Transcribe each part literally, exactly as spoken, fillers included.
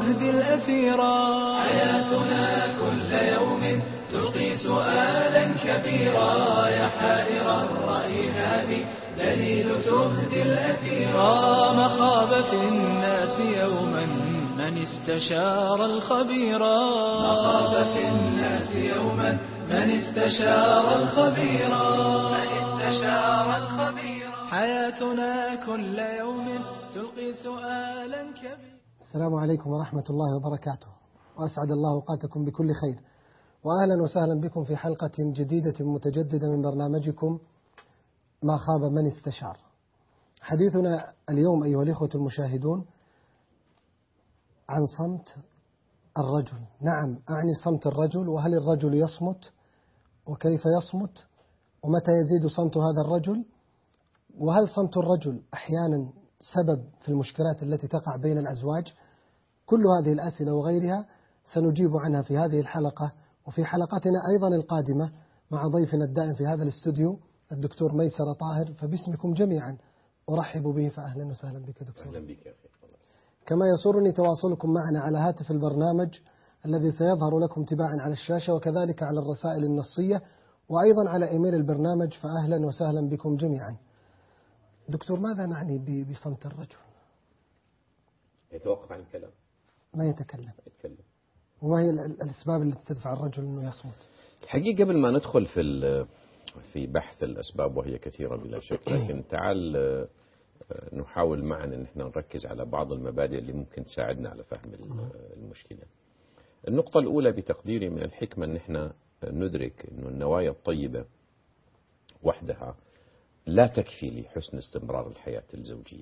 تهدي الأثيرا. حياتنا كل يوم تلقي سؤالا كبيرا، يا حائر الرأي هذه دليل تهدي الأثيرا. ما خاب في الناس يوما من استشار الخبيرا. ما خاب في الناس يوما من استشار الخبيرا. من استشار الخبيرا. حياتنا كل يوم تلقي سؤالا كبيرا. السلام عليكم ورحمة الله وبركاته، وأسعد الله أوقاتكم بكل خير، وأهلا وسهلا بكم في حلقة جديدة متجددة من برنامجكم ما خاب من استشار. حديثنا اليوم أيها الإخوة المشاهدون عن صمت الرجل. نعم، أعني صمت الرجل، وهل الرجل يصمت، وكيف يصمت، ومتى يزيد صمت هذا الرجل، وهل صمت الرجل أحيانا سبب في المشكلات التي تقع بين الأزواج. كل هذه الأسئلة وغيرها سنجيب عنها في هذه الحلقة، وفي حلقتنا أيضا القادمة مع ضيفنا الدائم في هذا الاستوديو الدكتور ميسر طاهر. فباسمكم جميعا أرحب به، فأهلا وسهلا بك دكتور. أهلا بك يا أخي. كما يسرني تواصلكم معنا على هاتف البرنامج الذي سيظهر لكم تباعا على الشاشة، وكذلك على الرسائل النصية، وأيضا على إيميل البرنامج. فأهلا وسهلا بكم جميعا. دكتور، ماذا نعني بصمت الرجل؟ يتوقف عن الكلام، ما يتكلم. يتكلم. وما هي الأسباب التي تدفع الرجل أنه يصمت؟ الحقيقة قبل ما ندخل في في بحث الأسباب، وهي كثيرة بلا شك، لكن تعال نحاول معا أن احنا نركز على بعض المبادئ اللي ممكن تساعدنا على فهم المشكلة. النقطة الأولى بتقديري من الحكمة أن احنا ندرك أن النوايا الطيبة وحدها لا تكفي لحسن استمرار الحياة الزوجية.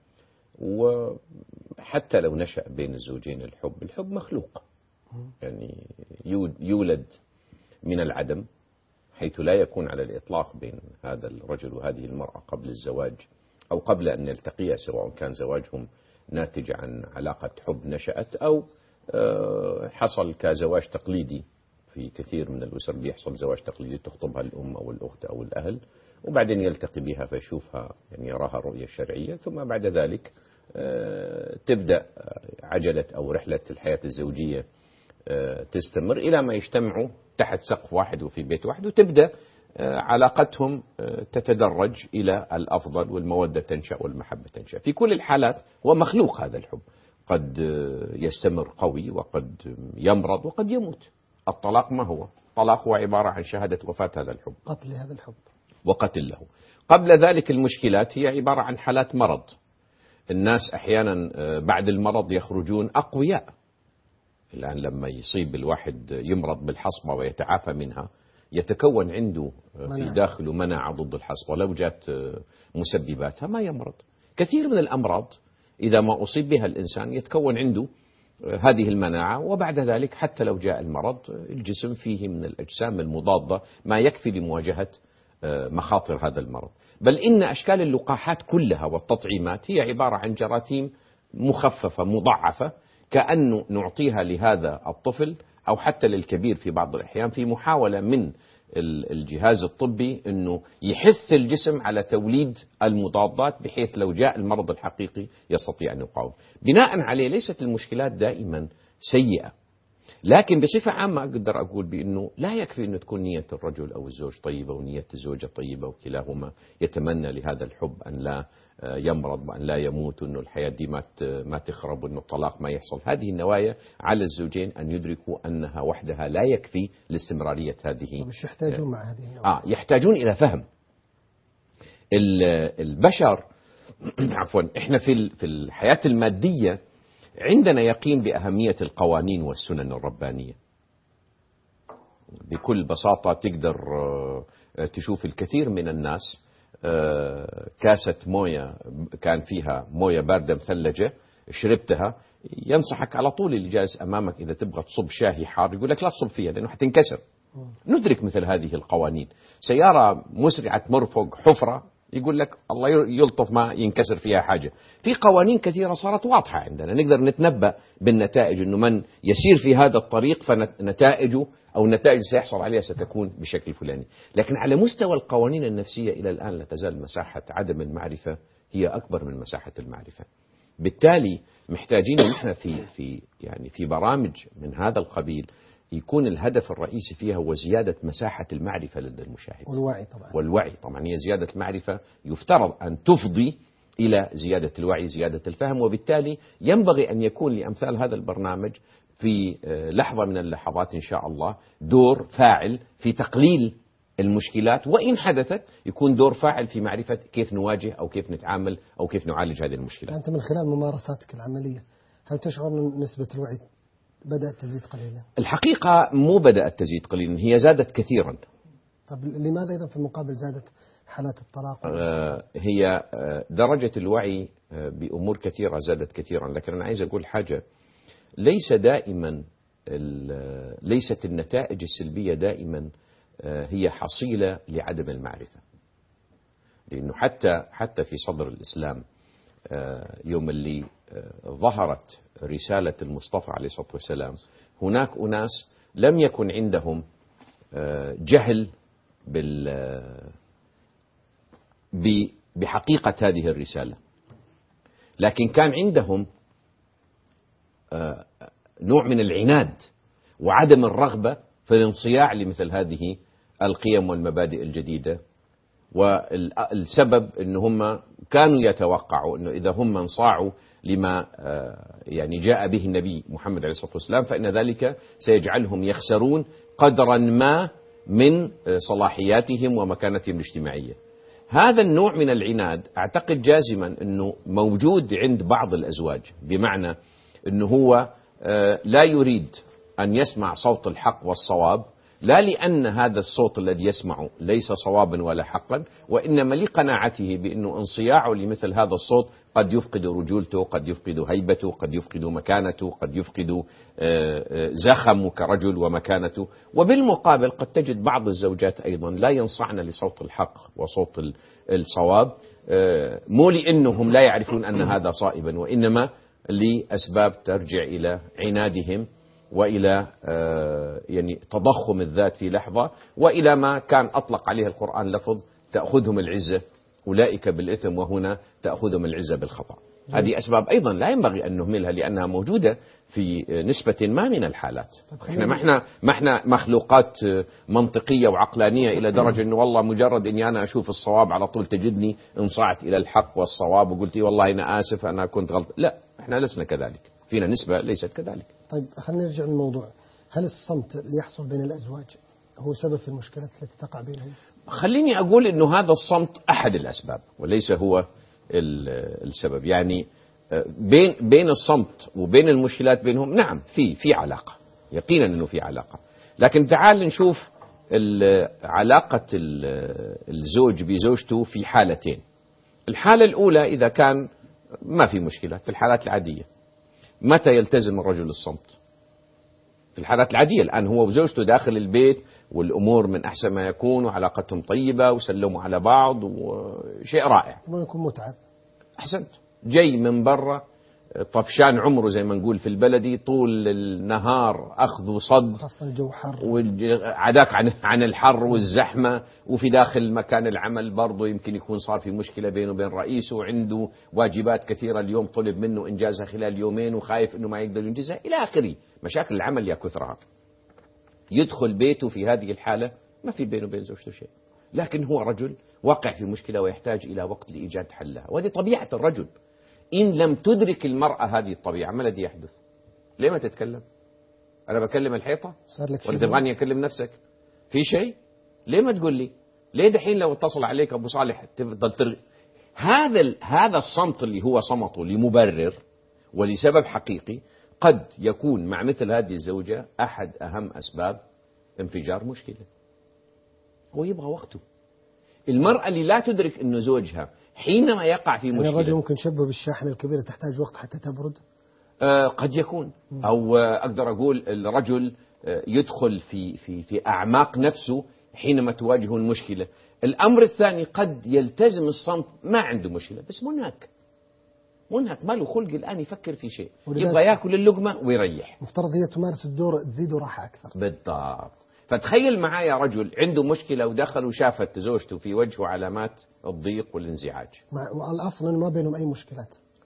وحتى لو نشأ بين الزوجين الحب، الحب مخلوق، يعني يولد من العدم، حيث لا يكون على الإطلاق بين هذا الرجل وهذه المرأة قبل الزواج أو قبل أن يلتقيا، سواء كان زواجهم ناتج عن علاقة حب نشأت أو حصل كزواج تقليدي. في كثير من الأسر بيحصل زواج تقليدي، تخطبها الأم أو الأخت أو الأهل، وبعدين يلتقي بها فيشوفها، يعني يراها الرؤية الشرعية، ثم بعد ذلك تبدأ عجلة أو رحلة الحياة الزوجية تستمر إلى ما يجتمعوا تحت سقف واحد وفي بيت واحد، وتبدأ علاقتهم تتدرج إلى الأفضل، والمودة تنشأ والمحبة تنشأ. في كل الحالات هو مخلوق هذا الحب، قد يستمر قوي وقد يمرض وقد يموت. الطلاق ما هو؟ الطلاق هو عبارة عن شهادة وفاة هذا الحب، قتل هذا الحب وقتل له. قبل ذلك المشكلات هي عبارة عن حالات مرض. الناس أحيانا بعد المرض يخرجون أقوياء. الآن لما يصيب الواحد يمرض بالحصبة ويتعافى منها، يتكون عنده في داخله مناعة ضد الحصبة، لو جات مسبباتها ما يمرض. كثير من الأمراض إذا ما أصيب بها الإنسان يتكون عنده هذه المناعة، وبعد ذلك حتى لو جاء المرض الجسم فيه من الأجسام المضادة ما يكفي لمواجهة مخاطر هذا المرض. بل إن أشكال اللقاحات كلها والتطعيمات هي عبارة عن جراثيم مخففة مضعفة، كأنه نعطيها لهذا الطفل أو حتى للكبير في بعض الأحيان، في محاولة من الجهاز الطبي أنه يحث الجسم على توليد المضادات، بحيث لو جاء المرض الحقيقي يستطيع أن يقاوم. بناء عليه ليست المشكلات دائما سيئة، لكن بصفة عامة أقدر أقول بأنه لا يكفي أن تكون نية الرجل أو الزوج طيبة ونية الزوجة طيبة، وكلاهما يتمنى لهذا الحب أن لا يمرض وأن لا يموت، وأن الحياة دي ما ما تخرب، وأن الطلاق ما يحصل. هذه النوايا على الزوجين أن يدركوا أنها وحدها لا يكفي لاستمرارية هذه. مش يحتاجون مع هذه النوايا. آه يحتاجون إلى فهم. البشر عفوا إحنا في في الحياة المادية عندنا يقين بأهمية القوانين والسنن الربانية. بكل بساطة تقدر تشوف الكثير من الناس كاسة موية كان فيها موية باردة مثلجة شربتها، ينصحك على طول اللي جالس أمامك إذا تبغى تصب شاهي حار يقول لك لا تصب فيها لأنه حتنكسر. ندرك مثل هذه القوانين. سيارة مسرعة تمر فوق حفرة يقول لك الله يلطف ما ينكسر فيها حاجة. في قوانين كثيرة صارت واضحة عندنا، نقدر نتنبأ بالنتائج، أنه من يسير في هذا الطريق فنتائجه أو النتائج سيحصل عليها ستكون بشكل فلاني. لكن على مستوى القوانين النفسية إلى الآن لا تزال مساحة عدم المعرفة هي أكبر من مساحة المعرفة. بالتالي محتاجين نحن في في يعني في برامج من هذا القبيل يكون الهدف الرئيسي فيها هو زيادة مساحة المعرفة لدى المشاهد والوعي طبعا. والوعي طبعا هي زيادة المعرفة يفترض أن تفضي إلى زيادة الوعي، زيادة الفهم، وبالتالي ينبغي أن يكون لأمثال هذا البرنامج في لحظة من اللحظات إن شاء الله دور فاعل في تقليل المشكلات، وإن حدثت يكون دور فاعل في معرفة كيف نواجه أو كيف نتعامل أو كيف نعالج هذه المشكلات. أنت من خلال ممارساتك العملية هل تشعر أن نسبة الوعي بدأت تزيد قليلا؟ الحقيقة مو بدأت تزيد قليلا، هي زادت كثيرا. طب لماذا إذا في المقابل زادت حالات الطلاق؟ آه هي آه درجة الوعي آه بأمور كثيرة زادت كثيرا، لكن أنا عايز أقول حاجة، ليس دائما ليست النتائج السلبية دائما آه هي حصيلة لعدم المعرفة، لأنه حتى حتى في صدر الإسلام آه يوم اللي آه ظهرت رسالة المصطفى عليه الصلاة والسلام هناك أناس لم يكن عندهم آه جهل بال بحقيقة هذه الرسالة، لكن كان عندهم نوع من العناد وعدم الرغبة في الانصياع لمثل هذه القيم والمبادئ الجديدة. والسبب أن هم كانوا يتوقعوا أنه إذا هم انصاعوا لما يعني جاء به النبي محمد عليه الصلاة والسلام فإن ذلك سيجعلهم يخسرون قدرا ما من صلاحياتهم ومكانتهم الاجتماعية. هذا النوع من العناد أعتقد جازما أنه موجود عند بعض الأزواج، بمعنى أنه هو لا يريد أن يسمع صوت الحق والصواب، لا لأن هذا الصوت الذي يسمعه ليس صوابا ولا حقا، وإنما لقناعته بأنه انصياعه لمثل هذا الصوت قد يفقد رجولته، قد يفقد هيبته، قد يفقد مكانته، قد يفقد زخمه كرجل ومكانته. وبالمقابل قد تجد بعض الزوجات أيضا لا ينصعن لصوت الحق وصوت الصواب، مو لأنهم لا يعرفون أن هذا صائبا، وإنما لأسباب ترجع إلى عنادهم وإلى يعني تضخم الذات في لحظة، وإلى ما كان أطلق عليه القرآن لفظ تأخذهم العزة أولئك بالإثم وهنا تأخذهم العزة بالخطأ. هذه أسباب أيضا لا ينبغي أن نهملها لأنها موجودة في نسبة ما من الحالات. احنا ما احنا ما احنا مخلوقات منطقية وعقلانية إلى درجة أنه والله مجرد أني أنا أشوف الصواب على طول تجدني انصعت إلى الحق والصواب وقلت والله أنا آسف أنا كنت غلط. لا، احنا لسنا كذلك، فينا نسبة ليست كذلك. طيب خلينا نرجع للموضوع، هل الصمت اللي يحصل بين الأزواج هو سبب في المشكلات التي تقع بينهم؟ خليني أقول أنه هذا الصمت أحد الأسباب وليس هو السبب. يعني بين بين الصمت وبين المشكلات بينهم نعم في في علاقة، يقينا أنه في علاقة، لكن تعال نشوف علاقة الزوج بزوجته في حالتين. الحالة الأولى إذا كان ما في مشكلة، في الحالات العادية متى يلتزم الرجل الصمت؟ في الحالات العادية، الآن هو وزوجته داخل البيت والأمور من أحسن ما يكون وعلاقتهم طيبة وسلموا على بعض وشيء رائع، ما يكون متعب. أحسنت، جاي من برا طفشان عمره زي ما نقول في البلدي، طول النهار أخذ وصد، خاصة الجو حر، وعداك عن عن الحر والزحمة، وفي داخل مكان العمل برضه يمكن يكون صار في مشكلة بينه وبين رئيسه، وعنده واجبات كثيرة اليوم طلب منه إنجازها خلال يومين وخايف إنه ما يقدر ينجزها إلى آخره، مشاكل العمل يا كثرها. يدخل بيته في هذه الحالة ما في بينه وبين زوجته شيء، لكن هو رجل واقع في مشكلة ويحتاج إلى وقت لإيجاد حلها، وهذه طبيعة الرجل. إن لم تدرك المرأة هذه الطبيعة ما الذي يحدث؟ ليه ما تتكلم؟ أنا بكلم الحيطة ولا تبغاني أكلم نفسك؟ في شيء؟ ليه ما تقول لي؟ ليه دحين لو اتصل عليك أبو صالح تفضل ترغي؟ هذا هذا الصمت اللي هو صمته لمبرر ولسبب حقيقي قد يكون مع مثل هذه الزوجة أحد أهم أسباب انفجار مشكلة. هو يبغى وقته. المرأة اللي لا تدرك أنه زوجها حينما يقع في مشكلة، الرجل ممكن شبه بالشاحنة الكبيرة تحتاج وقت حتى تبرد. آه قد يكون، أو أقدر أقول الرجل يدخل في في في أعماق نفسه حينما تواجهه المشكلة. الأمر الثاني قد يلتزم الصمت، ما عنده مشكلة بس منهك منهك ما له خلق الآن يفكر في شيء، يبغى يأكل اللقمة ويريح. مفترض هي تمارس الدور تزيد راحة أكثر. بالضبط. فتخيل معايا رجل عنده مشكلة ودخل وشافت زوجته في وجهه علامات الضيق والانزعاج، والأصل أنه ما بينهم أي مشكلات.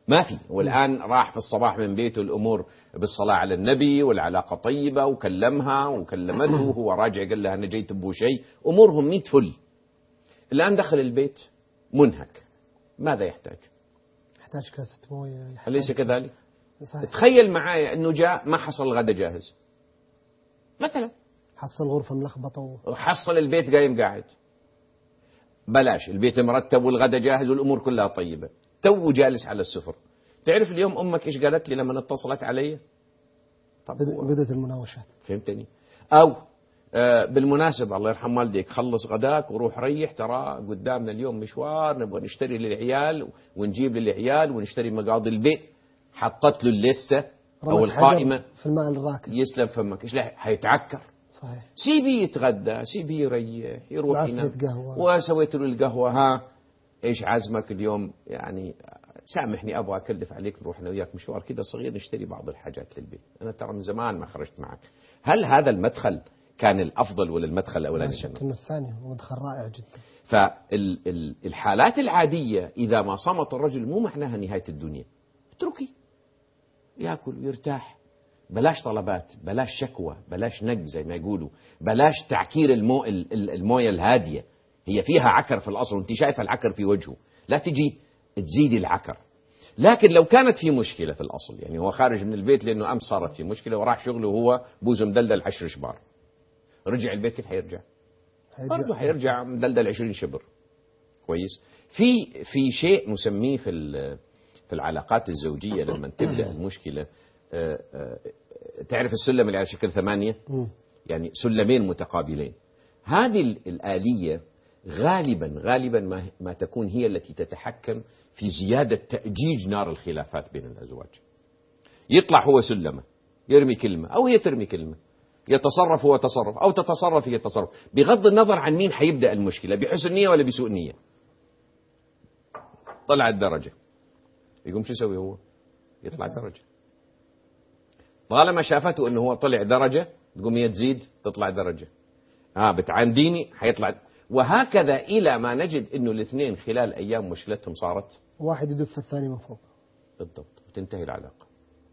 ما في. والآن راح في الصباح من بيته الأمور بالصلاة على النبي والعلاقة طيبة، وكلمها وكلمته وهو راجع قال لها أنا جيت بو شيء، أمورهم ميت فل. الآن دخل البيت منهك، ماذا يحتاج؟ يحتاج كاسة موية. أليس كذلك؟ صحيح. تخيل معايا أنه جاء ما حصل الغداء جاهز مثلا، حصل غرفة ملخبطة وحصل البيت قايم قاعد، بلاش البيت مرتب والغداء جاهز والأمور كلها طيبة، تو جالس على السفر. تعرف اليوم أمك إيش قالت لي لما اتصلت علي؟ طب بدأت المناوشات. فهمتني؟ أو آه بالمناسبة الله يرحم والديك، خلص غداك وروح ريح، ترى قدامنا اليوم مشوار نبغى نشتري للعيال ونجيب للعيال ونشتري مقاضي البيت. حطت له الليستة أو القائمة في الماء الراكد. يسلم فمك، إيش لا حيتعكر. صحيح. سيبي يتغدى، سيبي يريح، يروح ينام. وسويت له القهوة، ها إيش عزمك اليوم؟ يعني سامحني أبغى أكلف عليك نروح أنا وياك مشوار كده صغير نشتري بعض الحاجات للبيت، أنا ترى من زمان ما خرجت معك. هل هذا المدخل كان الأفضل ولا المدخل الأولاني؟ لا شك أنه الثاني مدخل رائع جدا. فالحالات العادية إذا ما صمت الرجل مو معناها نهاية الدنيا، اتركي يأكل ويرتاح، بلاش طلبات، بلاش شكوى، بلاش نق زي ما يقولوا، بلاش تعكير المو... الموية الهادية، هي فيها عكر في الأصل وانت شايفة العكر في وجهه، لا تجي تزيدي العكر. لكن لو كانت في مشكلة في الأصل، يعني هو خارج من البيت لأنه أمس صارت في مشكلة وراح شغله وهو بوزه مدلدل عشر شبار، رجع البيت كيف حيرجع؟ برضه حيرجع مدلدل عشرين شبر. كويس. في في شيء نسميه في في العلاقات الزوجية لما تبدأ المشكلة، تعرف السلم اللي على شكل ثمانية، يعني سلمين متقابلين. هذه الآلية غالبا غالبا ما, ما تكون هي التي تتحكم في زيادة تأجيج نار الخلافات بين الأزواج. يطلع هو سلمة يرمي كلمة أو هي ترمي كلمة، يتصرف هو تصرف أو تتصرف هي تصرف، بغض النظر عن مين حيبدأ المشكلة، بحسن نية ولا بسوء نية. طلع الدرجة، يقوم شو يسوي هو؟ يطلع درجة. طالما شافته أنه هو طلع درجة تقوم هي تزيد تطلع درجة. ها آه بتعانديني حيطلع، وهكذا إلى ما نجد أنه الاثنين خلال أيام مشكلتهم صارت واحد يدف الثاني من فوق. بالضبط، وتنتهي العلاقة.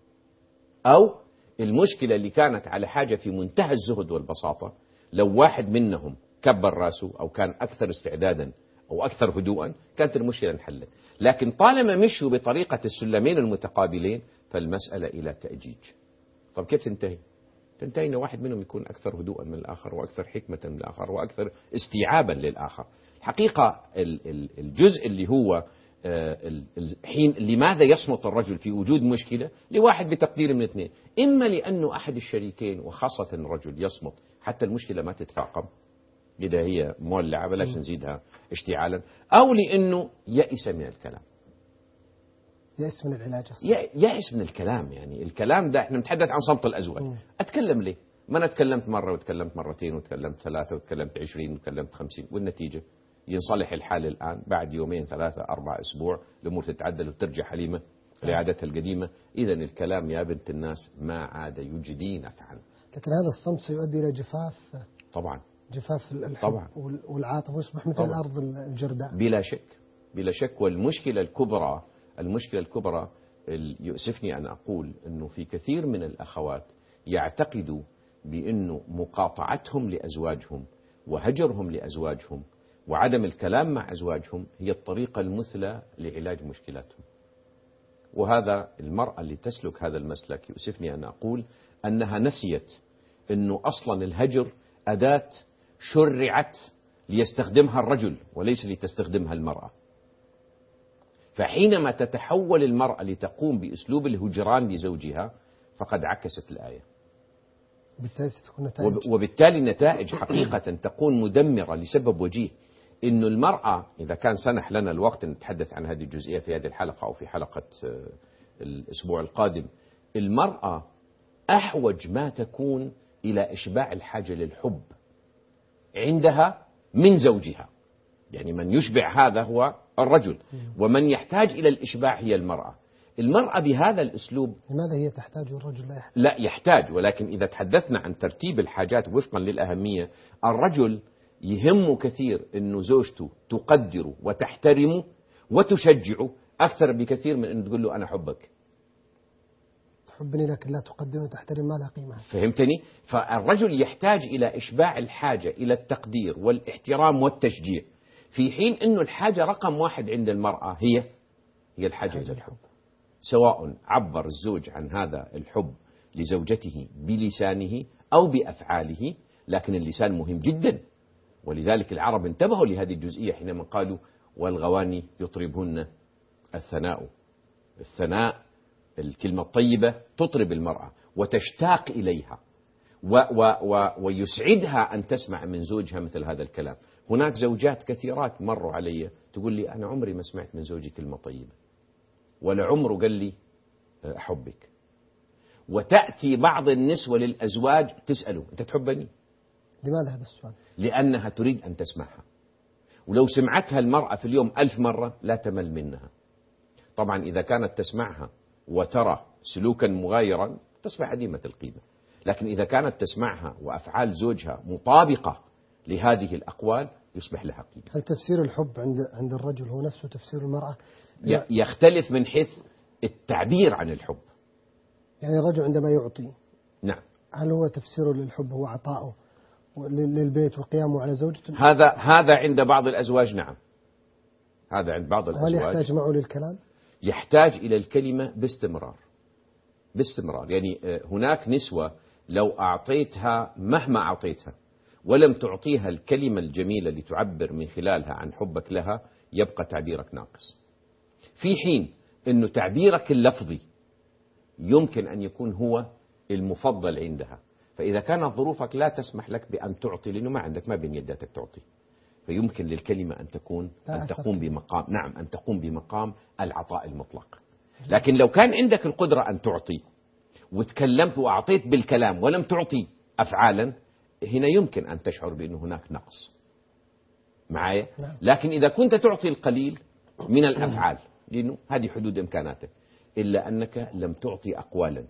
أو المشكلة اللي كانت على حاجة في منتهى الزهد والبساطة، لو واحد منهم كبر راسه أو كان أكثر استعدادا أو أكثر هدوءا كانت المشكلة انحلت. لكن طالما مشوا بطريقة السلمين المتقابلين فالمسألة إلى تأجيج. طب كيف تنتهي؟ تنتهي أن واحد منهم يكون أكثر هدوءا من الآخر وأكثر حكمة من الآخر وأكثر استيعابا للآخر. الحقيقة الجزء اللي هو الحين لماذا يصمت الرجل في وجود مشكلة لواحد بتقدير من اثنين، إما لأنه أحد الشريكين وخاصة الرجل يصمت حتى المشكلة ما تتفاقم إذا هي مولعة بلاش نزيدها اشتعالا، أو لأنه يأس من الكلام، يأس من العلاج، يأس من الكلام. يعني الكلام ده احنا نتحدث عن صمت الأزواج. م. أتكلم ليه؟ ما أنا تكلمت مرة وتكلمت مرتين وتكلمت ثلاثة وتكلمت عشرين وتكلمت خمسين، والنتيجة ينصلح الحال الآن بعد يومين ثلاثة أربع أسبوع الأمور تتعدل وترجع حليمة لعادتها القديمة. إذا الكلام يا بنت الناس ما عاد يجدي نفعا. لكن هذا الصمت سيؤدي إلى جفاف، طبعا جفاف الحب طبعا والعاطفة، ويصبح مثل طبعا الأرض الجرداء بلا شك بلا شك. والمشكلة الكبرى المشكلة الكبرى يؤسفني أن أقول أنه في كثير من الأخوات يعتقدوا بأنه مقاطعتهم لأزواجهم وهجرهم لأزواجهم وعدم الكلام مع أزواجهم هي الطريقة المثلى لعلاج مشكلاتهم. وهذا المرأة اللي تسلك هذا المسلك يؤسفني أن أقول أنها نسيت أنه أصلا الهجر أداة شرعت ليستخدمها الرجل وليس لتستخدمها المرأة. فحينما تتحول المرأة لتقوم بأسلوب الهجران لزوجها فقد عكست الآية، وبالتالي النتائج حقيقة تكون مدمرة لسبب وجيه، إنه المرأة إذا كان سنح لنا الوقت نتحدث عن هذه الجزئية في هذه الحلقة أو في حلقة الأسبوع القادم، المرأة أحوج ما تكون إلى إشباع الحاجة للحب عندها من زوجها. يعني من يشبع هذا هو الرجل، ومن يحتاج إلى الإشباع هي المرأة. المرأة بهذا الأسلوب لماذا هي تحتاج والرجل لا يحتاج؟ لا يحتاج، ولكن إذا تحدثنا عن ترتيب الحاجات وفقا للأهمية، الرجل يهمه كثير أنه زوجته تقدره وتحترمه وتشجعه أكثر بكثير من أن تقول له أنا أحبك. تحبني لكن لا تقدم وتحترم، ما لها قيمة. فهمتني؟ فالرجل يحتاج إلى إشباع الحاجة إلى التقدير والاحترام والتشجيع، في حين أنه الحاجة رقم واحد عند المرأة هي هي الحاجة إلى الحب. سواء عبر الزوج عن هذا الحب لزوجته بلسانه أو بأفعاله، لكن اللسان مهم جدا. ولذلك العرب انتبهوا لهذه الجزئية حينما قالوا والغواني يطربهن الثناء. الثناء الكلمة الطيبة تطرب المرأة وتشتاق إليها و و و ويسعدها أن تسمع من زوجها مثل هذا الكلام. هناك زوجات كثيرات مروا علي تقول لي أنا عمري ما سمعت من زوجي كلمة طيبة، ولا عمره قال لي أحبك. وتأتي بعض النسوة للأزواج تسأله أنت تحبني؟ لماذا هذا السؤال؟ لأنها تريد أن تسمعها، ولو سمعتها المرأة في اليوم ألف مرة لا تمل منها. طبعا إذا كانت تسمعها وترى سلوكا مغايرا تصبح عديمة القيمة، لكن إذا كانت تسمعها وأفعال زوجها مطابقة لهذه الأقوال يصبح لها قيمة. هل تفسير الحب عند عند الرجل هو نفسه تفسير المرأة؟ يختلف من حيث التعبير عن الحب. يعني الرجل عندما يعطي، نعم، هل هو تفسيره للحب هو عطاؤه للبيت وقيامه على زوجته؟ هذا هذا عند بعض الأزواج، نعم، هذا عند بعض الأزواج. هل يحتاج معه للكلام؟ يحتاج إلى الكلمة باستمرار باستمرار. يعني هناك نسوة لو أعطيتها مهما أعطيتها ولم تعطيها الكلمة الجميلة لتعبر من خلالها عن حبك لها يبقى تعبيرك ناقص، في حين أنه تعبيرك اللفظي يمكن أن يكون هو المفضل عندها. فإذا كانت ظروفك لا تسمح لك بأن تعطي، لأنه ما عندك، ما بين يداتك تعطي، فيمكن للكلمة أن تكون أن تقوم بمقام نعم أن تقوم بمقام العطاء المطلق. لكن لو كان عندك القدرة أن تعطي وتكلمت وأعطيت بالكلام ولم تعطي أفعالا، هنا يمكن أن تشعر بأن هناك نقص معايا. لكن إذا كنت تعطي القليل من الأفعال، لأنه هذه حدود إمكاناتك، إلا أنك لم تعطي أقوالا،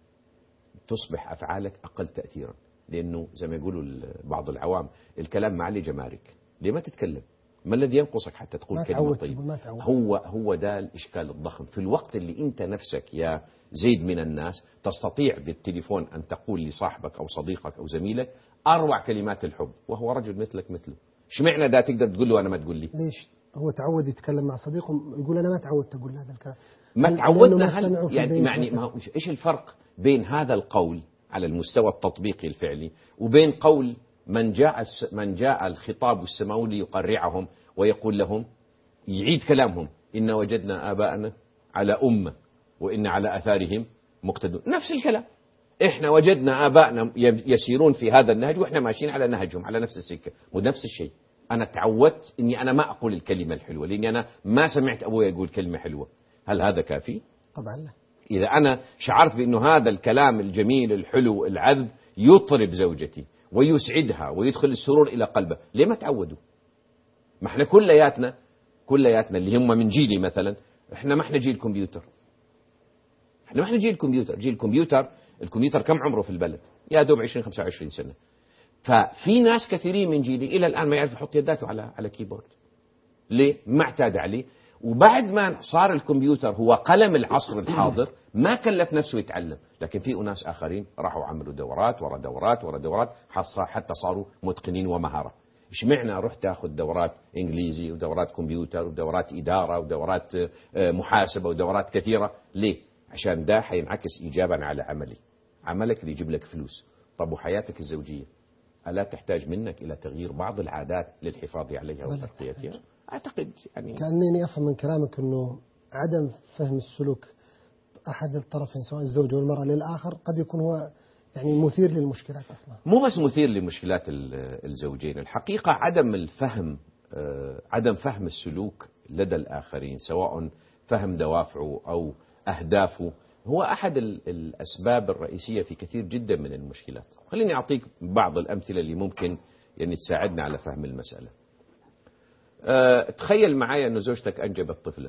تصبح أفعالك أقل تأثيرا. لأنه زي ما يقولوا بعض العوام الكلام معلي جمارك، ليه ما تتكلم؟ ما الذي ينقصك حتى تقول كلمة طيبة؟ هو هو ده الإشكال الضخم. في الوقت اللي أنت نفسك يا زيد من الناس تستطيع بالتليفون أن تقول لصاحبك أو صديقك أو زميلك أروع كلمات الحب، وهو رجل مثلك مثله، اشمعنى ده تقدر تقول له أنا ما تقول لي؟ ليش هو تعود يتكلم مع صديقه يقول أنا ما تعودت أقول هذا الكلام؟ ما تعودنا. هل يعني يعني ما هو إيش الفرق بين هذا القول على المستوى التطبيقي الفعلي وبين قول من جاء من جاء الخطاب السماوي ليقرعهم ويقول لهم، يعيد كلامهم، إن وجدنا آباءنا على أمة وإن على أثارهم مقتدون. نفس الكلام، إحنا وجدنا آباءنا يسيرون في هذا النهج وإحنا ماشيين على نهجهم على نفس السكة ونفس الشيء. أنا تعودت إني أنا ما أقول الكلمة الحلوة لأني أنا ما سمعت أبوي يقول كلمة حلوة. هل هذا كافي؟ طبعا لا. إذا أنا شعرت بأنه هذا الكلام الجميل الحلو العذب يطرب زوجتي ويسعدها ويدخل السرور إلى قلبه، ليه ما تعودوا؟ ما احنا كلياتنا كلياتنا اللي هم من جيلي مثلا، احنا ما احنا جيل كمبيوتر، احنا ما احنا جيل كمبيوتر. جيل كمبيوتر، الكمبيوتر كم عمره في البلد؟ يا دوب عشرين خمسة وعشرين سنة. ففي ناس كثيرين من جيلي إلى الآن ما يعرف يحط يداته على على كيبورد. ليه؟ ما اعتاد عليه. وبعد ما صار الكمبيوتر هو قلم العصر الحاضر ما كلف نفسه يتعلم. لكن في أناس آخرين راحوا عملوا دورات ورا دورات ورا دورات حتى صاروا متقنين ومهارة. اشمعنى رحت أخذ دورات إنجليزي ودورات كمبيوتر ودورات إدارة ودورات محاسبة ودورات كثيرة؟ ليه؟ عشان ده حينعكس إيجابا على عملي، عملك اللي يجيب لك فلوس. طب وحياتك الزوجية ألا تحتاج منك إلى تغيير بعض العادات للحفاظ عليها وتغطيتها؟ أعتقد يعني كأنني أفهم من كلامك أنه عدم فهم السلوك أحد الطرفين سواء الزوج أو المرأة للآخر قد يكون هو يعني مثير للمشكلات أصلا. مو بس مثير لمشكلات الزوجين، الحقيقة عدم الفهم، عدم فهم السلوك لدى الآخرين سواء فهم دوافعه أو أهدافه هو أحد الأسباب الرئيسية في كثير جدا من المشكلات. خليني أعطيك بعض الأمثلة اللي ممكن يعني تساعدنا على فهم المسألة. أه تخيل معايا أن زوجتك أنجبت طفلا،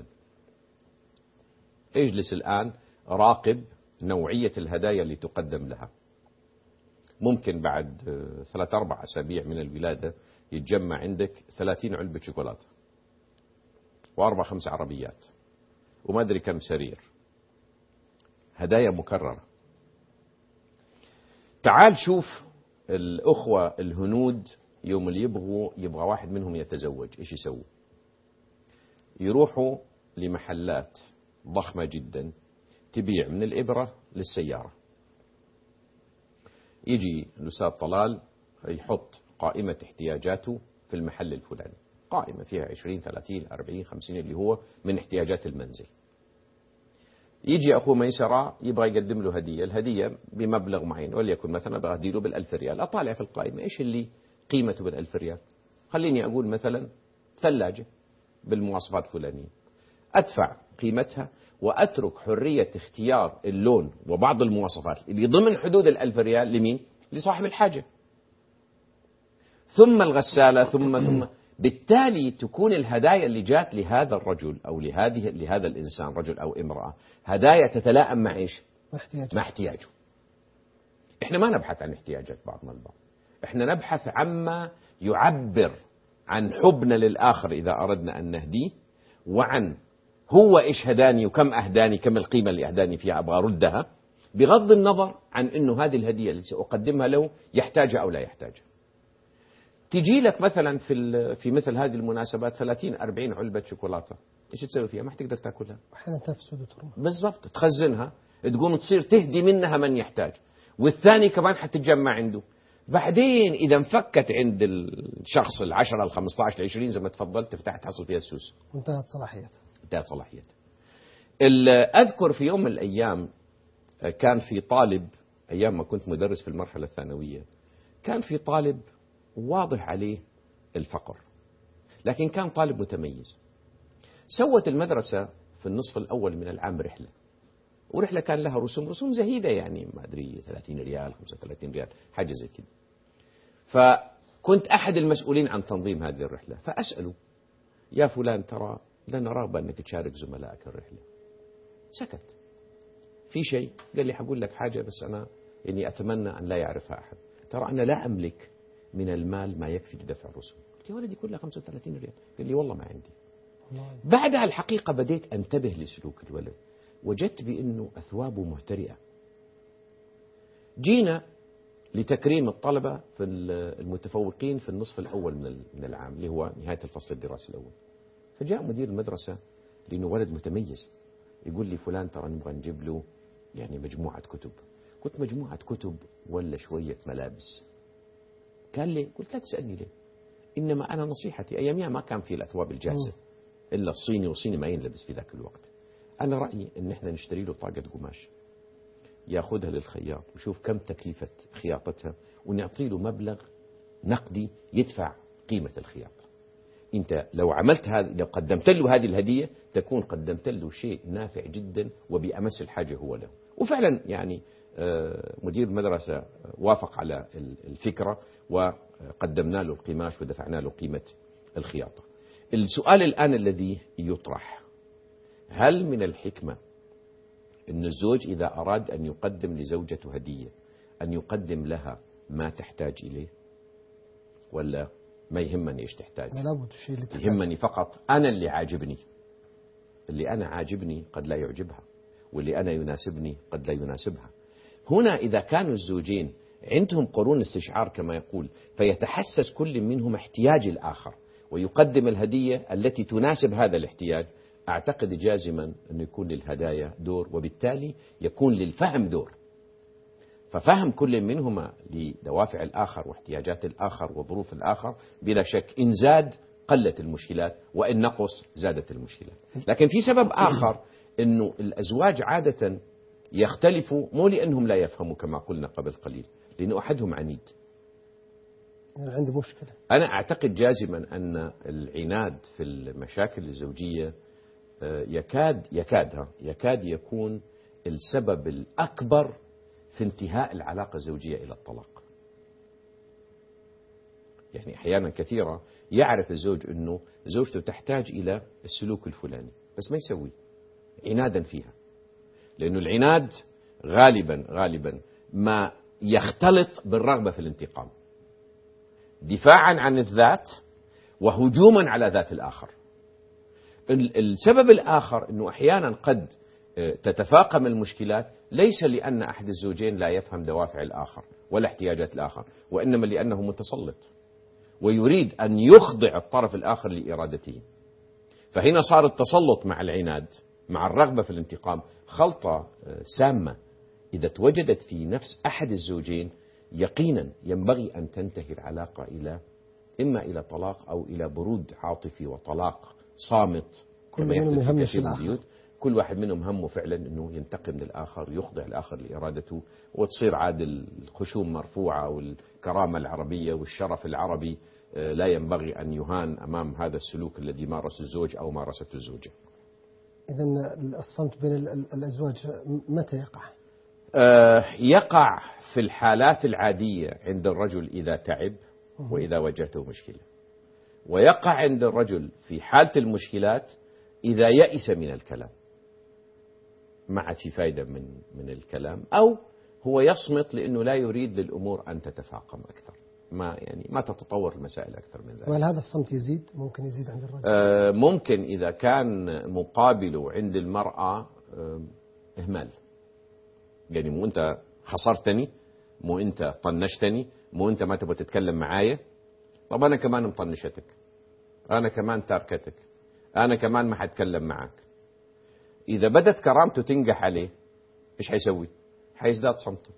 اجلس الآن راقب نوعية الهدايا اللي تقدم لها. ممكن بعد ثلاث أربع أسابيع من الولادة يتجمع عندك ثلاثين علبة شوكولاتة وأربع خمس عربيات وما أدري كم سرير، هدايا مكررة. تعال شوف الأخوة الهنود يوم اللي يبغوا يبغى واحد منهم يتزوج إيش يسووا؟ يروحوا لمحلات ضخمة جدا تبيع من الإبرة للسيارة. يجي الأستاذ طلال يحط قائمة احتياجاته في المحل الفلاني، قائمة فيها عشرين ثلاثين أربعين خمسين اللي هو من احتياجات المنزل. يجي أخوه ميسرة يبغى يقدم له هدية، الهدية بمبلغ معين، وليكن مثلا أبغى أهديله بالألف ريال. أطالع في القائمة إيش اللي قيمته بالألف ريال، خليني أقول مثلا ثلاجة بالمواصفات الفلانية، أدفع قيمتها وأترك حرية اختيار اللون وبعض المواصفات اللي ضمن حدود الألف ريال لمين؟ لصاحب الحاجة. ثم الغسالة ثم ثم بالتالي تكون الهدايا اللي جات لهذا الرجل أو لهذه لهذا الإنسان رجل أو امرأة هدايا تتلائم مع إيش؟ مع احتياجه. إحنا ما نبحث عن احتياجات بعضنا البعض، إحنا نبحث عما يعبر عن حبنا للآخر إذا أردنا أن نهديه، وعن هو إيش هداني وكم أهداني، كم القيمة اللي أهداني فيها أبغى أردها، بغض النظر عن أنه هذه الهدية اللي سأقدمها له يحتاجها أو لا يحتاجها. تجي لك مثلا في في مثل هذه المناسبات ثلاثين أربعين علبة شوكولاتة، إيش تسوي فيها؟ ما حتقدر تأكلها، أحيانا تفسد وتروح. بالضبط، تخزنها، تقوم تصير تهدي منها من يحتاج، والثاني كمان حتتجمع عنده. بعدين إذا انفكت عند الشخص العشرة الخمسة عشر العشرين زي ما تفضلت تفتح تحصل فيها السوس، انتهت صلاحيتها. انتهت صلاحيتها. أذكر في يوم من الأيام كان في طالب، أيام ما كنت مدرس في المرحلة الثانوية، كان في طالب واضح عليه الفقر، لكن كان طالب متميز. سوت المدرسة في النصف الأول من العام رحلة، ورحلة كان لها رسوم رسوم زهيدة، يعني ما أدري ثلاثين ريال خمسة وثلاثين ريال حاجة زي كده. فكنت أحد المسؤولين عن تنظيم هذه الرحلة، فأسأله يا فلان ترى لنا رغبة أنك تشارك زملائك الرحلة. سكت. في شيء؟ قال لي حقول لك حاجة بس أنا يعني أتمنى أن لا يعرفها أحد. ترى أنا لا أملك من المال ما يكفي لدفع الرسوم. قلت يا ولدي كلها خمسة وثلاثين ريال. قال لي والله ما عندي. بعدها الحقيقة بديت أنتبه لسلوك الولد، وجدت بأنه أثوابه مهترئة. جينا لتكريم الطلبة في المتفوقين في النصف الأول من العام اللي هو نهاية الفصل الدراسي الأول. فجاء مدير المدرسة لأنه ولد متميز يقول لي فلان ترى نبغى نجيب له يعني مجموعة كتب. قلت مجموعة كتب ولا شوية ملابس؟ قال لي، قلت لا تسألني ليه، إنما أنا نصيحتي، أيامها ما كان في الأثواب الجاهزة إلا الصيني، والصيني ما ينلبس في ذاك الوقت. أنا رأيي إن إحنا نشتري له طاقة قماش ياخذها للخياط وشوف كم تكلفة خياطتها، ونعطي له مبلغ نقدي يدفع قيمة الخياطة. أنت لو عملت هذا، لو قدمت له هذه الهدية تكون قدمت له شيء نافع جدا وبأمس الحاجة هو له. وفعلا يعني مدير المدرسة وافق على الفكرة، وقدمنا له القماش ودفعنا له قيمة الخياطة. السؤال الآن الذي يطرح، هل من الحكمة أن الزوج إذا أراد أن يقدم لزوجته هدية أن يقدم لها ما تحتاج إليه، ولا ما يهمني إيش تحتاج؟ يهمني فقط أنا اللي عاجبني، اللي أنا عاجبني قد لا يعجبها، واللي أنا يناسبني قد لا يناسبها. هنا إذا كانوا الزوجين عندهم قرون استشعار كما يقول، فيتحسس كل منهم احتياج الآخر ويقدم الهدية التي تناسب هذا الاحتياج، أعتقد جازما أن يكون للهدايا دور، وبالتالي يكون للفهم دور. ففهم كل منهما لدوافع الآخر واحتياجات الآخر وظروف الآخر بلا شك إن زاد قلت المشكلات، وإن نقص زادت المشكلات. لكن في سبب آخر، أنه الأزواج عادة يختلفوا مو لأنهم لا يفهموا كما قلنا قبل قليل، لأنه أحدهم عنيد. أنا عندي مشكلة. أنا أعتقد جازما أن العناد في المشاكل الزوجية يكاد يكاد يكاد يكون السبب الأكبر في انتهاء العلاقة الزوجية إلى الطلاق. يعني أحيانا كثيرة يعرف الزوج أنه زوجته تحتاج إلى السلوك الفلاني بس ما يسوي، عنادا فيها، لأنه العناد غالبا غالبا ما يختلط بالرغبة في الانتقام، دفاعا عن الذات وهجوما على ذات الآخر. السبب الآخر أنه أحيانا قد تتفاقم المشكلات ليس لأن أحد الزوجين لا يفهم دوافع الآخر ولا احتياجات الآخر، وإنما لأنه متسلط ويريد أن يخضع الطرف الآخر لإرادته. فهنا صار التسلط مع العناد مع الرغبة في الانتقام خلطة سامة إذا توجدت في نفس أحد الزوجين يقينا ينبغي أن تنتهي العلاقة إلى إما إلى طلاق أو إلى برود عاطفي وطلاق صامت كما يحدث في كثير من البيوت. كل واحد منهم همه فعلا أنه ينتقم للآخر، يخضع الآخر لإرادته، وتصير عاد الخشوم مرفوعة والكرامة العربية والشرف العربي لا ينبغي أن يهان أمام هذا السلوك الذي مارس الزوج أو مارسته الزوجة. إذن الصمت بين الأزواج متى يقع؟ آه يقع في الحالات العادية عند الرجل إذا تعب وإذا واجهته مشكلة، ويقع عند الرجل في حالة المشكلات إذا يئس من الكلام، ما عاد في فايدة من من الكلام، أو هو يصمت لأنه لا يريد للأمور أن تتفاقم أكثر، ما يعني ما تتطور المسائل أكثر من ذلك. وهل هذا الصمت يزيد؟ ممكن يزيد عند الرجل؟ آه ممكن إذا كان مقابله عند المرأة آه إهمال، يعني مو أنت خسرتني، مو أنت طنشتني، مو أنت ما تبغى تتكلم معايا، طب أنا كمان مطنشتك، أنا كمان تاركتك، أنا كمان ما حتكلم معك. إذا بدت كرامته تنجح عليه إيش حيسوي؟ حيزداد صمته،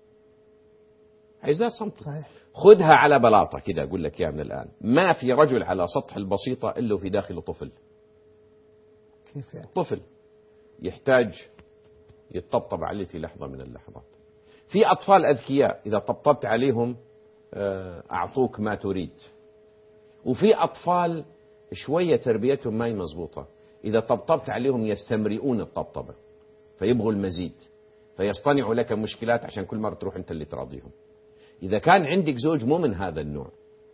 حيزداد صمته. صحيح. خذها على بلاطة كده، أقول لك يا من الآن، ما في رجل على سطح البسيطة إلا في داخله طفل. كيف يعني؟ طفل يحتاج يتطبطب عليه في لحظة من اللحظات. في أطفال أذكياء إذا طبطبت عليهم أعطوك ما تريد، وفي أطفال شوية تربيتهم ما هي مضبوطة، إذا طبطبت عليهم يستمرئون الطبطبة فيبغوا المزيد، فيصطنعوا لك مشكلات عشان كل مرة تروح أنت اللي تراضيهم. إذا كان عندك زوج مو من هذا النوع،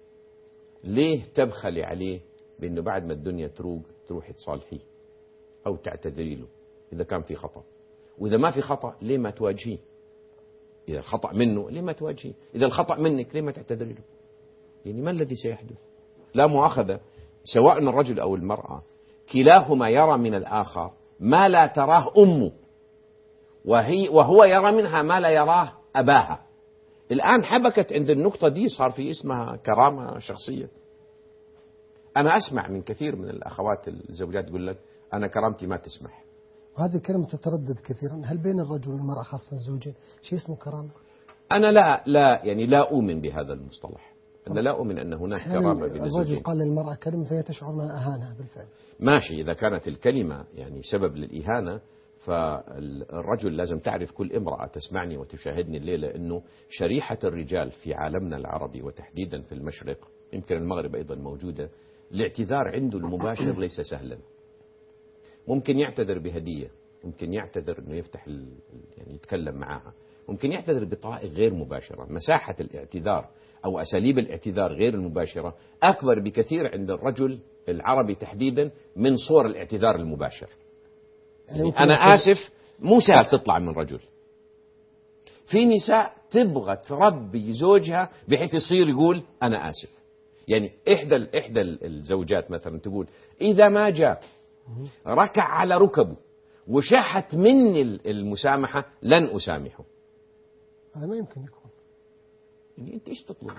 ليه تبخلي عليه بأنه بعد ما الدنيا تروق تروحي تصالحيه أو تعتذري له إذا كان في خطأ؟ وإذا ما في خطأ ليه ما تواجهيه؟ إذا الخطأ منه ليه ما تواجهيه؟ إذا الخطأ منك ليه ما تعتذري له؟ يعني ما الذي سيحدث؟ لا مؤاخذة، سواء الرجل أو المرأة كلاهما يرى من الآخر ما لا تراه أمه، وهي وهو يرى منها ما لا يراه أباها. الآن حبكت عند النقطة دي، صار في اسمها كرامة شخصية. أنا أسمع من كثير من الأخوات الزوجات يقول لك أنا كرامتي ما تسمح. وهذه الكلمة تتردد كثيرا، هل بين الرجل والمرأة خاصة الزوجين شيء اسمه كرامة؟ أنا لا لا يعني لا أؤمن بهذا المصطلح. أنا لا أؤمن أن هناك كرامة بين الزوجين. الرجل قال للمرأة كلمة فهي تشعر أنها أهانها بالفعل. ماشي، إذا كانت الكلمة يعني سبب للإهانة، فالرجل لازم تعرف، كل امرأة تسمعني وتشاهدني الليلة، أنه شريحة الرجال في عالمنا العربي وتحديدا في المشرق، يمكن المغرب أيضا موجودة، الاعتذار عنده المباشر ليس سهلا. ممكن يعتذر بهدية، ممكن يعتذر أنه يفتح يعني يتكلم معها، ممكن يعتذر بطرائق غير مباشرة. مساحة الاعتذار أو أساليب الاعتذار غير المباشرة أكبر بكثير عند الرجل العربي تحديدا من صور الاعتذار المباشر. يعني أنا آسف مو سهل تطلع من رجل. في نساء تبغى تربي زوجها بحيث يصير يقول أنا آسف. يعني إحدى إحدى الزوجات مثلا تقول إذا ما جاء ركع على ركبه وشحت مني المسامحة لن أسامحه. هذا ما يمكن يكون. يعني أنت إيش تطلب؟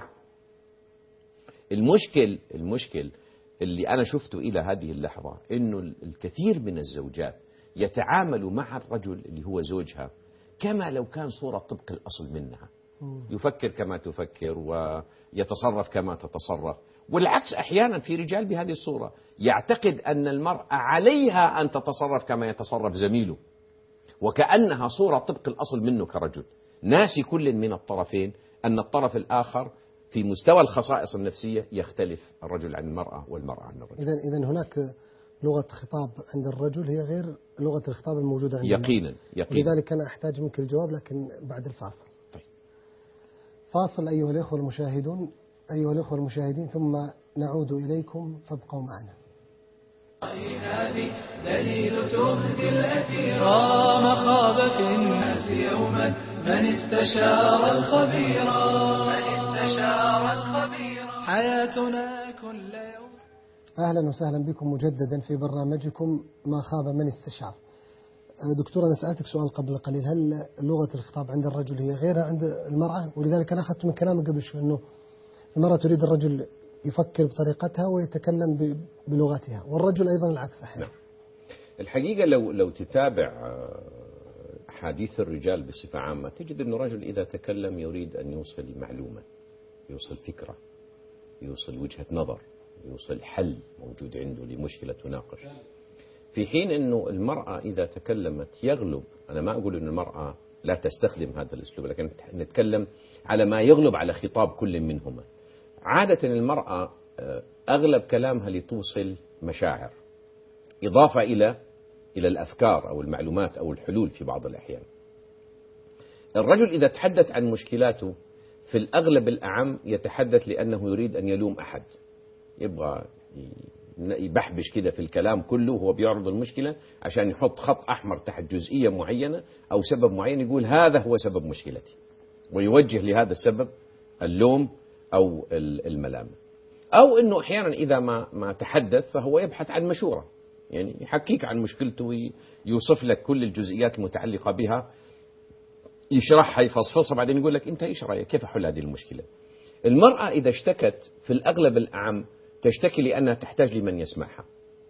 المشكل المشكل اللي أنا شفته إلى هذه اللحظة إنه الكثير من الزوجات يتعاملوا مع الرجل اللي هو زوجها كما لو كان صورة طبق الأصل منها، يفكر كما تفكر ويتصرف كما تتصرف. والعكس، أحيانا في رجال بهذه الصورة يعتقد أن المرأة عليها أن تتصرف كما يتصرف زميله، وكأنها صورة طبق الأصل منه كرجل، ناسي كل من الطرفين أن الطرف الآخر في مستوى الخصائص النفسية يختلف الرجل عن المرأة والمرأة عن الرجل. إذن إذن هناك لغة خطاب عند الرجل هي غير لغة الخطاب الموجودة عند المرأة. يقينا يقينا. لذلك أنا أحتاج منك الجواب لكن بعد الفاصل. طيب. فاصل أيها الإخوة المشاهدون، أيها الإخوة المشاهدين، ثم نعود إليكم فابقوا معنا. هذه دليل تهدي الأثيرا مخاض في الناس يوما من استشار الخبيرا من استشار الخبيرا حياتنا كل يوم. أهلا وسهلا بكم مجددا في برنامجكم ما خاب من استشار. دكتور أنا سألتك سؤال قبل قليل، هل لغة الخطاب عند الرجل هي غيرها عند المرأة؟ ولذلك أنا أخذت من كلامك قبل شوي أنه المرأة تريد الرجل يفكر بطريقتها ويتكلم بلغتها، والرجل أيضا العكس أحيانا. نعم. الحقيقة لو لو تتابع أحاديث الرجال بصفة عامة تجد أن الرجل إذا تكلم يريد أن يوصل معلومة، يوصل فكرة، يوصل وجهة نظر، يوصل حل موجود عنده لمشكلة تناقش. في حين أنه المرأة إذا تكلمت يغلب، أنا ما أقول أن المرأة لا تستخدم هذا الأسلوب، لكن نتكلم على ما يغلب على خطاب كل منهما. عادة المرأة أغلب كلامها لتوصل مشاعر، إضافة إلى إلى الأفكار أو المعلومات أو الحلول في بعض الأحيان. الرجل إذا تحدث عن مشكلاته في الأغلب الأعم يتحدث لأنه يريد أن يلوم أحد، يبغى يبحبش كده في الكلام كله وهو بيعرض المشكلة عشان يحط خط أحمر تحت جزئية معينة أو سبب معين، يقول هذا هو سبب مشكلتي، ويوجه لهذا السبب اللوم أو الملامة. أو أنه أحيانا إذا ما ما تحدث فهو يبحث عن مشورة، يعني يحكيك عن مشكلته ويوصف لك كل الجزئيات المتعلقة بها، يشرحها يفصفصها، بعدين يقول لك أنت إيش رأيك كيف أحل هذه المشكلة. المرأة إذا اشتكت في الأغلب الأعم تشتكي لأنها تحتاج لمن يسمعها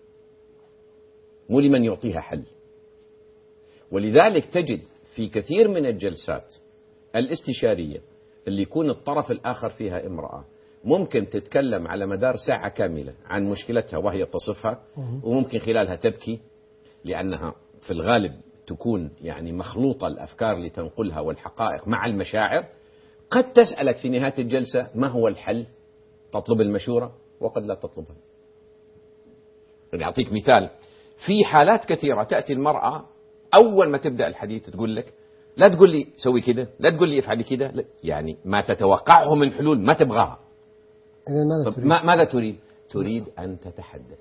مو لمن يعطيها حل. ولذلك تجد في كثير من الجلسات الاستشارية اللي يكون الطرف الآخر فيها امرأة ممكن تتكلم على مدار ساعة كاملة عن مشكلتها وهي تصفها، وممكن خلالها تبكي لأنها في الغالب تكون يعني مخلوطة الأفكار اللي تنقلها والحقائق مع المشاعر. قد تسألك في نهاية الجلسة ما هو الحل، تطلب المشورة وقد لا تطلبها. أعطيك مثال، في حالات كثيرة تأتي المرأة أول ما تبدأ الحديث تقول لك لا تقول لي سوي كده، لا تقول لي افعلي كده، يعني ما تتوقعه من حلول ما تبغاها. ماذا تريد؟ ماذا تريد؟ تريد أن تتحدث،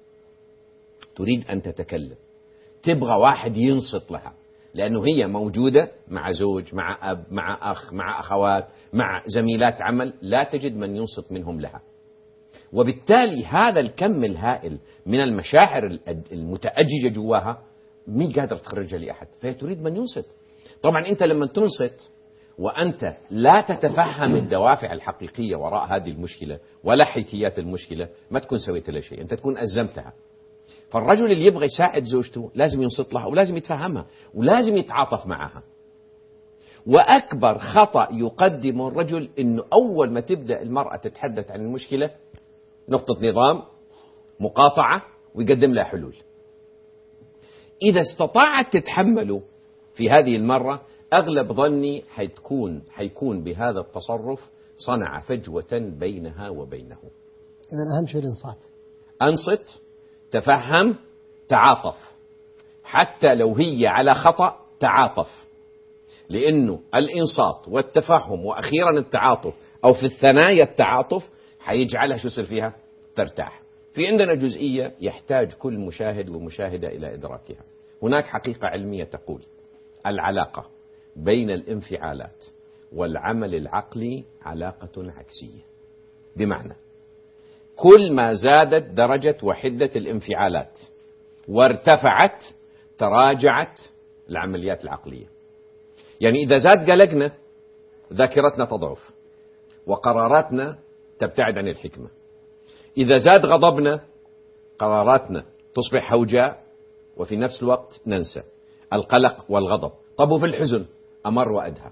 تريد أن تتكلم، تبغى واحد ينصت لها، لأنه هي موجودة مع زوج، مع أب، مع أخ، مع أخوات، مع زميلات عمل، لا تجد من ينصت منهم لها. وبالتالي هذا الكم الهائل من المشاعر المتأججة جواها مي قادر تخرجها لأحد، فهي تريد من ينصت. طبعا أنت لما تنصت وأنت لا تتفهم الدوافع الحقيقية وراء هذه المشكلة ولا حيثيات المشكلة ما تكون سويت لها شيء، أنت تكون أزمتها. فالرجل اللي يبغى يساعد زوجته لازم ينصت لها ولازم يتفهمها ولازم يتعاطف معها. وأكبر خطأ يقدمه الرجل أنه أول ما تبدأ المرأة تتحدث عن المشكلة نقطة نظام مقاطعة ويقدم لها حلول. إذا استطاعت تتحمله في هذه المرة أغلب ظني حيكون حيكون بهذا التصرف صنع فجوة بينها وبينه. إذا أهم شيء الإنصات. أنصت، تفهم، تعاطف، حتى لو هي على خطأ تعاطف، لأنه الإنصات والتفهم وأخيرا التعاطف أو في الثنايا التعاطف حيجعلها شو يصير فيها؟ ترتاح. في عندنا جزئية يحتاج كل مشاهد ومشاهدة إلى إدراكها. هناك حقيقة علمية تقول العلاقة بين الانفعالات والعمل العقلي علاقة عكسية، بمعنى كل ما زادت درجة وحدة الانفعالات وارتفعت تراجعت العمليات العقلية. يعني إذا زاد قلقنا ذاكرتنا تضعف وقراراتنا تبتعد عن الحكمة. إذا زاد غضبنا قراراتنا تصبح هوجاء وفي نفس الوقت ننسى القلق والغضب. طب وفي الحزن أمر وأدهى،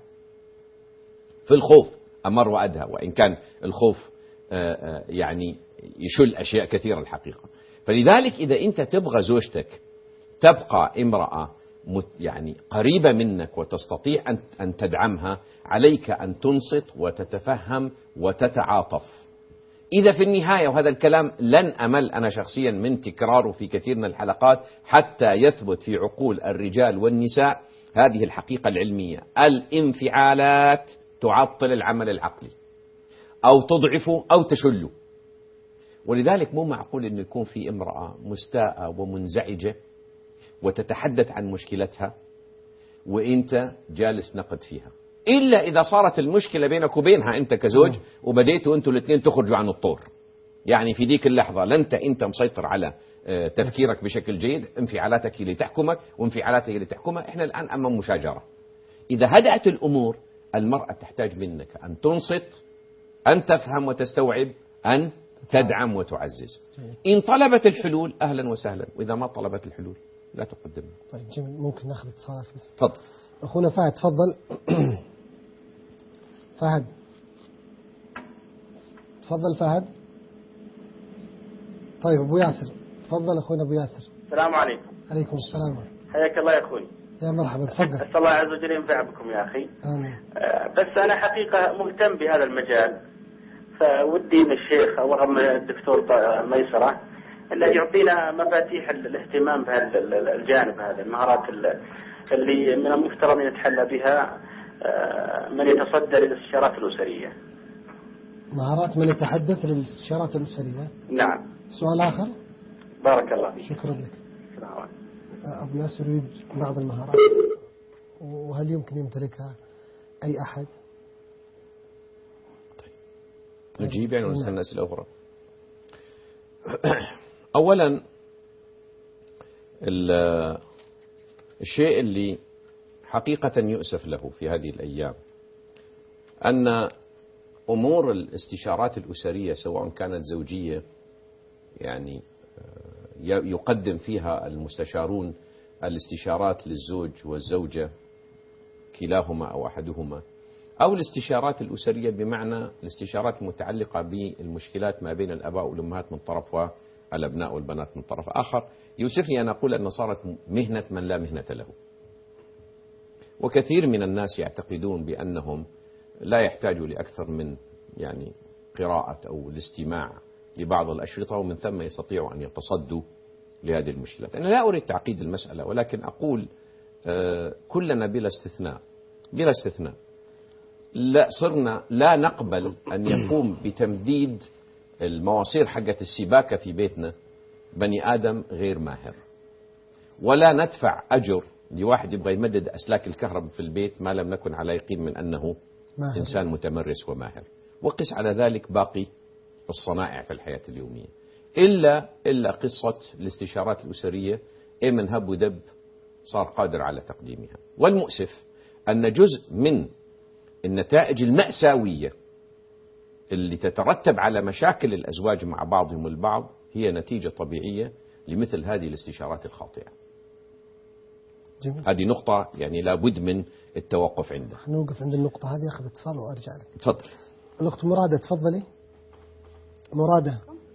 في الخوف أمر وأدهى، وإن كان الخوف يعني يشل أشياء كثيرة الحقيقة. فلذلك إذا أنت تبغى زوجتك تبقى امرأة يعني قريبة منك وتستطيع أن تدعمها، عليك أن تنصت وتتفهم وتتعاطف. إذا في النهاية، وهذا الكلام لن أمل أنا شخصيا من تكراره في كثير من الحلقات حتى يثبت في عقول الرجال والنساء هذه الحقيقة العلمية: الانفعالات تعطل العمل العقلي أو تضعفه أو تشله. ولذلك مو معقول أنه يكون في امرأة مستاءة ومنزعجة وتتحدث عن مشكلتها وإنت جالس نقد فيها، إلا إذا صارت المشكلة بينك وبينها أنت كزوج وبديتوا أنتوا الاثنين تخرجوا عن الطور. يعني في ذيك اللحظة لنت أنت مسيطر على تفكيرك بشكل جيد، انفعالاتك اللي تحكمك وانفعالاتك اللي تحكمها. إحنا الآن أمام مشاجرة. إذا هدأت الأمور المرأة تحتاج منك أن تنصت، أن تفهم وتستوعب، أن تدعم وتعزز. إن طلبت الحلول أهلا وسهلا، وإذا ما طلبت الحلول لا تقدمها. طيب جميل، ممكن ناخذ اتصالات بس؟ تفضل أخونا فهد، تفضل. فهد تفضل فهد. طيب أبو ياسر، تفضل أخونا أبو ياسر. السلام عليكم. عليكم السلام. حياك الله يا أخوي. يا مرحبا، تفضل. أسأل الله عز وجل ينفع بكم يا أخي. آمين. بس أنا حقيقة مهتم بهذا المجال، فودي من الشيخ أو رغم الدكتور ميسرة اللي يعطينا مفاتيح الاهتمام بهذا الجانب، هذا المهارات اللي من المفترض أن يتحلى بها من يتصدى للاستشارات الأسرية. مهارات من يتحدث للاستشارات الأسرية. نعم. سؤال آخر. بارك الله فيك. شكرا لك. السلام عليكم. أبو ياسر يريد بعض المهارات، وهل يمكن يمتلكها أي أحد؟ طيب نجيب يعني ونستنى أسئلة أخرى. أولا الشيء اللي حقيقة يؤسف له في هذه الأيام أن أمور الاستشارات الأسرية سواء كانت زوجية، يعني يقدم فيها المستشارون الاستشارات للزوج والزوجة كلاهما أو أحدهما، أو الاستشارات الأسرية بمعنى الاستشارات المتعلقة بالمشكلات ما بين الأباء والأمهات من طرف والأبناء والبنات من طرف آخر، يؤسفني أن أقول أن صارت مهنة من لا مهنة له. وكثير من الناس يعتقدون بأنهم لا يحتاجوا لأكثر من يعني قراءة أو الاستماع لبعض الأشرطة، ومن ثم يستطيعوا أن يتصدوا لهذه المشكلات. أنا لا أريد تعقيد المسألة، ولكن أقول كلنا بلا استثناء بلا استثناء لا صرنا لا نقبل أن يقوم بتمديد المواصير حقة السباكة في بيتنا بني آدم غير ماهر، ولا ندفع أجر لواحد يبغى يمدد أسلاك الكهرباء في البيت ما لم نكن على يقين من أنه ماهر. إنسان متمرس وماهر. وقس على ذلك باقي الصنائع في الحياة اليومية، إلا إلا قصة الاستشارات الأسرية إيه من هب ودب صار قادر على تقديمها. والمؤسف أن جزء من النتائج المأساوية اللي تترتب على مشاكل الأزواج مع بعضهم البعض هي نتيجة طبيعية لمثل هذه الاستشارات الخاطئة. جميل. هذه نقطة يعني لابد من التوقف عندها. نوقف عند النقطة هذه، أخذ اتصال وأرجع لك. تفضل. الأخت مرادة، تفضلي. مرادة.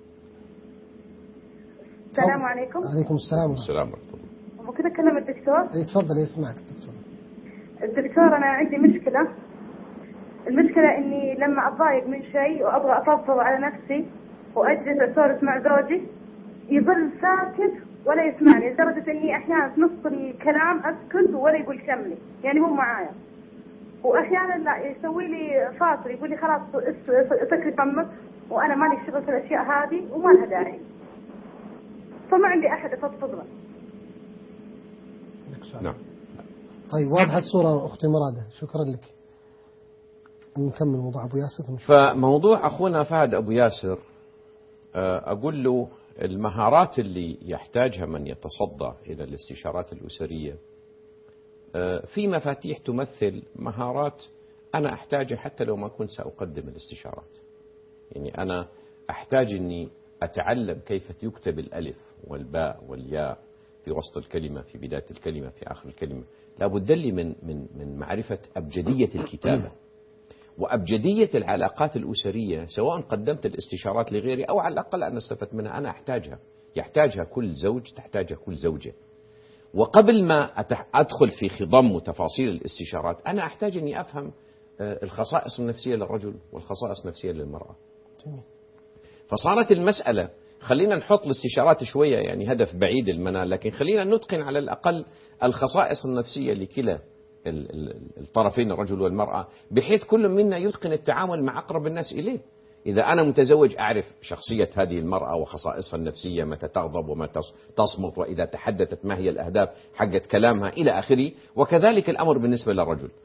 السلام عليكم. عليكم السلام. السلام عليكم. ممكن أكلم الدكتور؟ إيه تفضلي، يسمعك الدكتور. الدكتور أنا عندي مشكلة. المشكلة إني لما أتضايق من شيء وأبغى أفضفض على نفسي وأجلس أسولف مع زوجي يظل ساكت ولا يسمعني، لدرجة إني أحيانا في نص الكلام أسكت ولا يقول كملي، يعني هو معايا. وأحيانا لا يسوي لي فاصل، يقول لي خلاص سكري فمك وأنا مالي شغل في الأشياء هذه وما لها داعي، فما عندي أحد أفضفض له. نعم. طيب واضحة الصورة أختي مرادة، شكرا لك. نكمل موضوع أبو ياسر. فموضوع أخونا فهد أبو ياسر، أقول له المهارات اللي يحتاجها من يتصدى إلى الاستشارات الأسرية في مفاتيح تمثل مهارات أنا أحتاجها حتى لو ما كنت سأقدم الاستشارات. يعني أنا أحتاج أني أتعلم كيف يكتب الألف والباء والياء في وسط الكلمة، في بداية الكلمة، في آخر الكلمة. لابد لي من من من معرفة أبجدية الكتابة وأبجدية العلاقات الأسرية، سواء قدمت الاستشارات لغيري أو على الأقل أنا استفدت منها. أنا أحتاجها، يحتاجها كل زوج، تحتاجها كل زوجة. وقبل ما أدخل في خضم وتفاصيل الاستشارات أنا أحتاج أني أفهم الخصائص النفسية للرجل والخصائص النفسية للمرأة. فصارت المسألة خلينا نحط الاستشارات شوية يعني هدف بعيد المنال، لكن خلينا نتقن على الأقل الخصائص النفسية لكلا الطرفين الرجل والمرأة، بحيث كل منا يتقن التعامل مع أقرب الناس إليه. إذا أنا متزوج أعرف شخصية هذه المرأة وخصائصها النفسية، متى تغضب ومتى تصمت، وإذا تحدثت ما هي الأهداف حقت كلامها إلى آخره. وكذلك الأمر بالنسبة للرجل.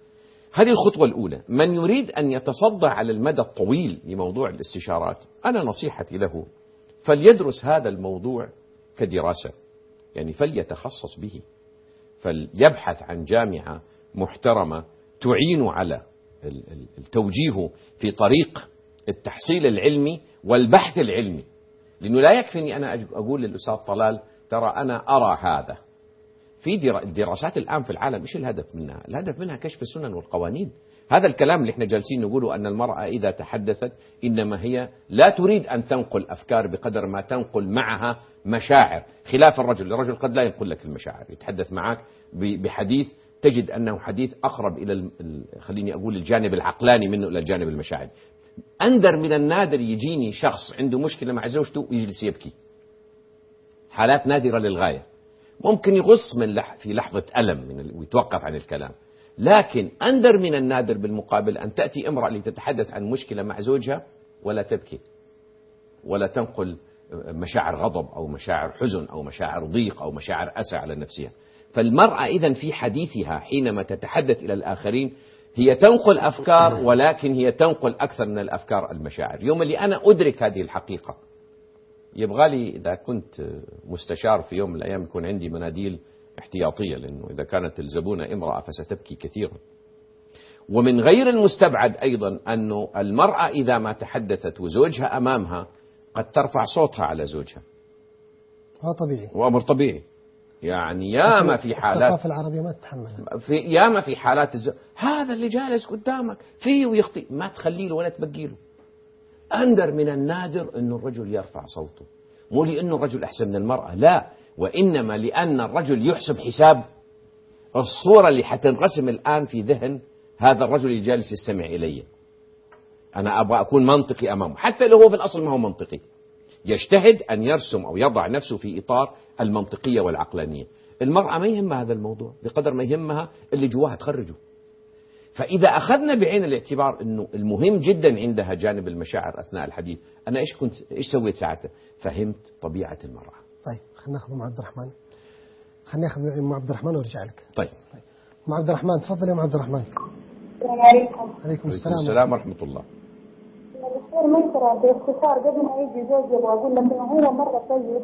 هذه الخطوة الأولى. من يريد أن يتصدى على المدى الطويل لموضوع الاستشارات، أنا نصيحتي له فليدرس هذا الموضوع كدراسة، يعني فليتخصص به، فليبحث عن جامعة محترمة تعين على التوجيه في طريق التحصيل العلمي والبحث العلمي. لأنه لا يكفيني أنا أقول للأستاذ طلال ترى أنا أرى هذا. في دراسات الآن في العالم إيش الهدف منها؟ الهدف منها كشف السنن والقوانين. هذا الكلام اللي احنا جالسين نقوله أن المرأة إذا تحدثت إنما هي لا تريد أن تنقل أفكار بقدر ما تنقل معها مشاعر، خلاف الرجل. الرجل قد لا ينقل لك المشاعر، يتحدث معك بحديث تجد أنه حديث أقرب إلى خليني أقول الجانب العقلاني منه إلى الجانب المشاعري. أندر من النادر يجيني شخص عنده مشكلة مع زوجته ويجلس يبكي، حالات نادرة للغاية. ممكن يغص من لح في لحظة ألم من ويتوقف عن الكلام، لكن أندر من النادر بالمقابل أن تأتي امرأة لتتحدث عن مشكلة مع زوجها ولا تبكي ولا تنقل مشاعر غضب أو مشاعر حزن أو مشاعر ضيق أو مشاعر أسى على نفسها. فالمرأة إذن في حديثها حينما تتحدث إلى الآخرين هي تنقل أفكار، ولكن هي تنقل أكثر من الأفكار المشاعر. يوم اللي أنا أدرك هذه الحقيقة يبغى لي إذا كنت مستشار في يوم من الأيام يكون عندي مناديل احتياطية، لأنه إذا كانت الزبونة امرأة فستبكي كثيرا. ومن غير المستبعد أيضا أنه المرأة إذا ما تحدثت وزوجها أمامها قد ترفع صوتها على زوجها. هو طبيعي، وأمر طبيعي. يعني ياما في حالات الثقافة العربية ما تتحملها، في ياما في حالات الزوج هذا اللي جالس قدامك فيه ويخطئ، ما تخلي له ولا تبقي له. أندر من النادر أنه الرجل يرفع صوته، مو لأنه الرجل أحسن من المرأة، لا، وإنما لأن الرجل يحسب حساب الصورة اللي حتنرسم الآن في ذهن هذا الرجل اللي جالس يستمع إلي. أنا أبغى أكون منطقي أمامه، حتى لو هو في الأصل ما هو منطقي، يجتهد أن يرسم أو يضع نفسه في إطار المنطقية والعقلانية. المرأة ما يهمها هذا الموضوع بقدر ما يهمها اللي جواها تخرجه. فإذا أخذنا بعين الاعتبار أنه المهم جدا عندها جانب المشاعر أثناء الحديث، أنا إيش كنت إيش سويت ساعتها؟ فهمت طبيعة المرأة. طيب خلينا ناخذ أم عبد الرحمن، خلينا ناخذ أم عبد الرحمن ونرجع لك. طيب أم عبد الرحمن تفضل يا أم عبد الرحمن. السلام عليكم. عليكم السلام. السلام ورحمة الله. دكتور ميسرة، باختصار قبل ما يجي زوجي وأقول لك إنه هو مرة طيب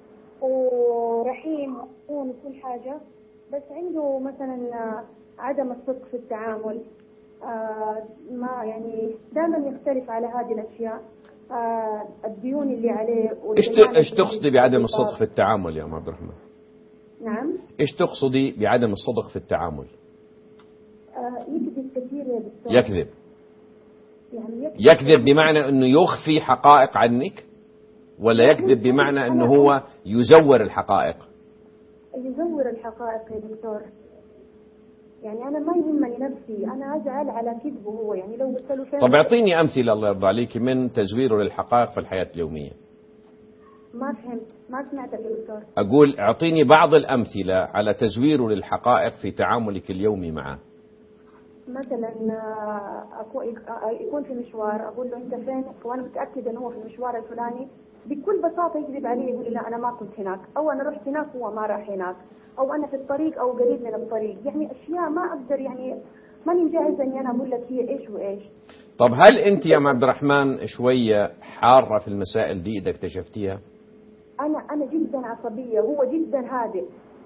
ورحيم ومسؤول وكل حاجة، بس عنده مثلا عدم الصدق في التعامل. آه ما يعني دائما يختلف على هذه الأشياء. آه الديون اللي عليه. إيش إيش تقصدي بعدم الصدق في التعامل يا أم عبد الرحمن؟ نعم. إيش تقصدي بعدم الصدق في التعامل؟ آه يكذب كثير يا دكتور. يكذب. يعني يكذب, يكذب بمعنى أنه يخفي حقائق عنك، ولا يكذب بمعنى أنه هو يزور الحقائق؟ يزور الحقائق يا دكتور. يعني أنا ما يهمني نفسي، أنا أزعل على كذبه هو. يعني لو قلت له فين. طب اعطيني أمثلة الله يرضى عليك من تزويره للحقائق في الحياة اليومية. ما فهمت، ما سمعتك يا دكتور. أقول اعطيني بعض الأمثلة على تزويره للحقائق في تعاملك اليومي معه. مثلا يكون في مشوار، أقول له أنت فين وأنا متأكدة أنه هو في المشوار الفلاني، بكل بساطة يكذب علي يقول لي لا أنا ما كنت هناك، أو أنا رحت هناك هو ما راح هناك، أو أنا في الطريق أو قريب من الطريق. يعني أشياء ما أقدر، يعني ماني جاهزة إني أنا أقول لك هي إيش وإيش. طب هل أنت يا عبد الرحمن شوية حارة في المسائل دي إذا اكتشفتيها؟ أنا أنا جدا عصبية، هو جدا هادئ.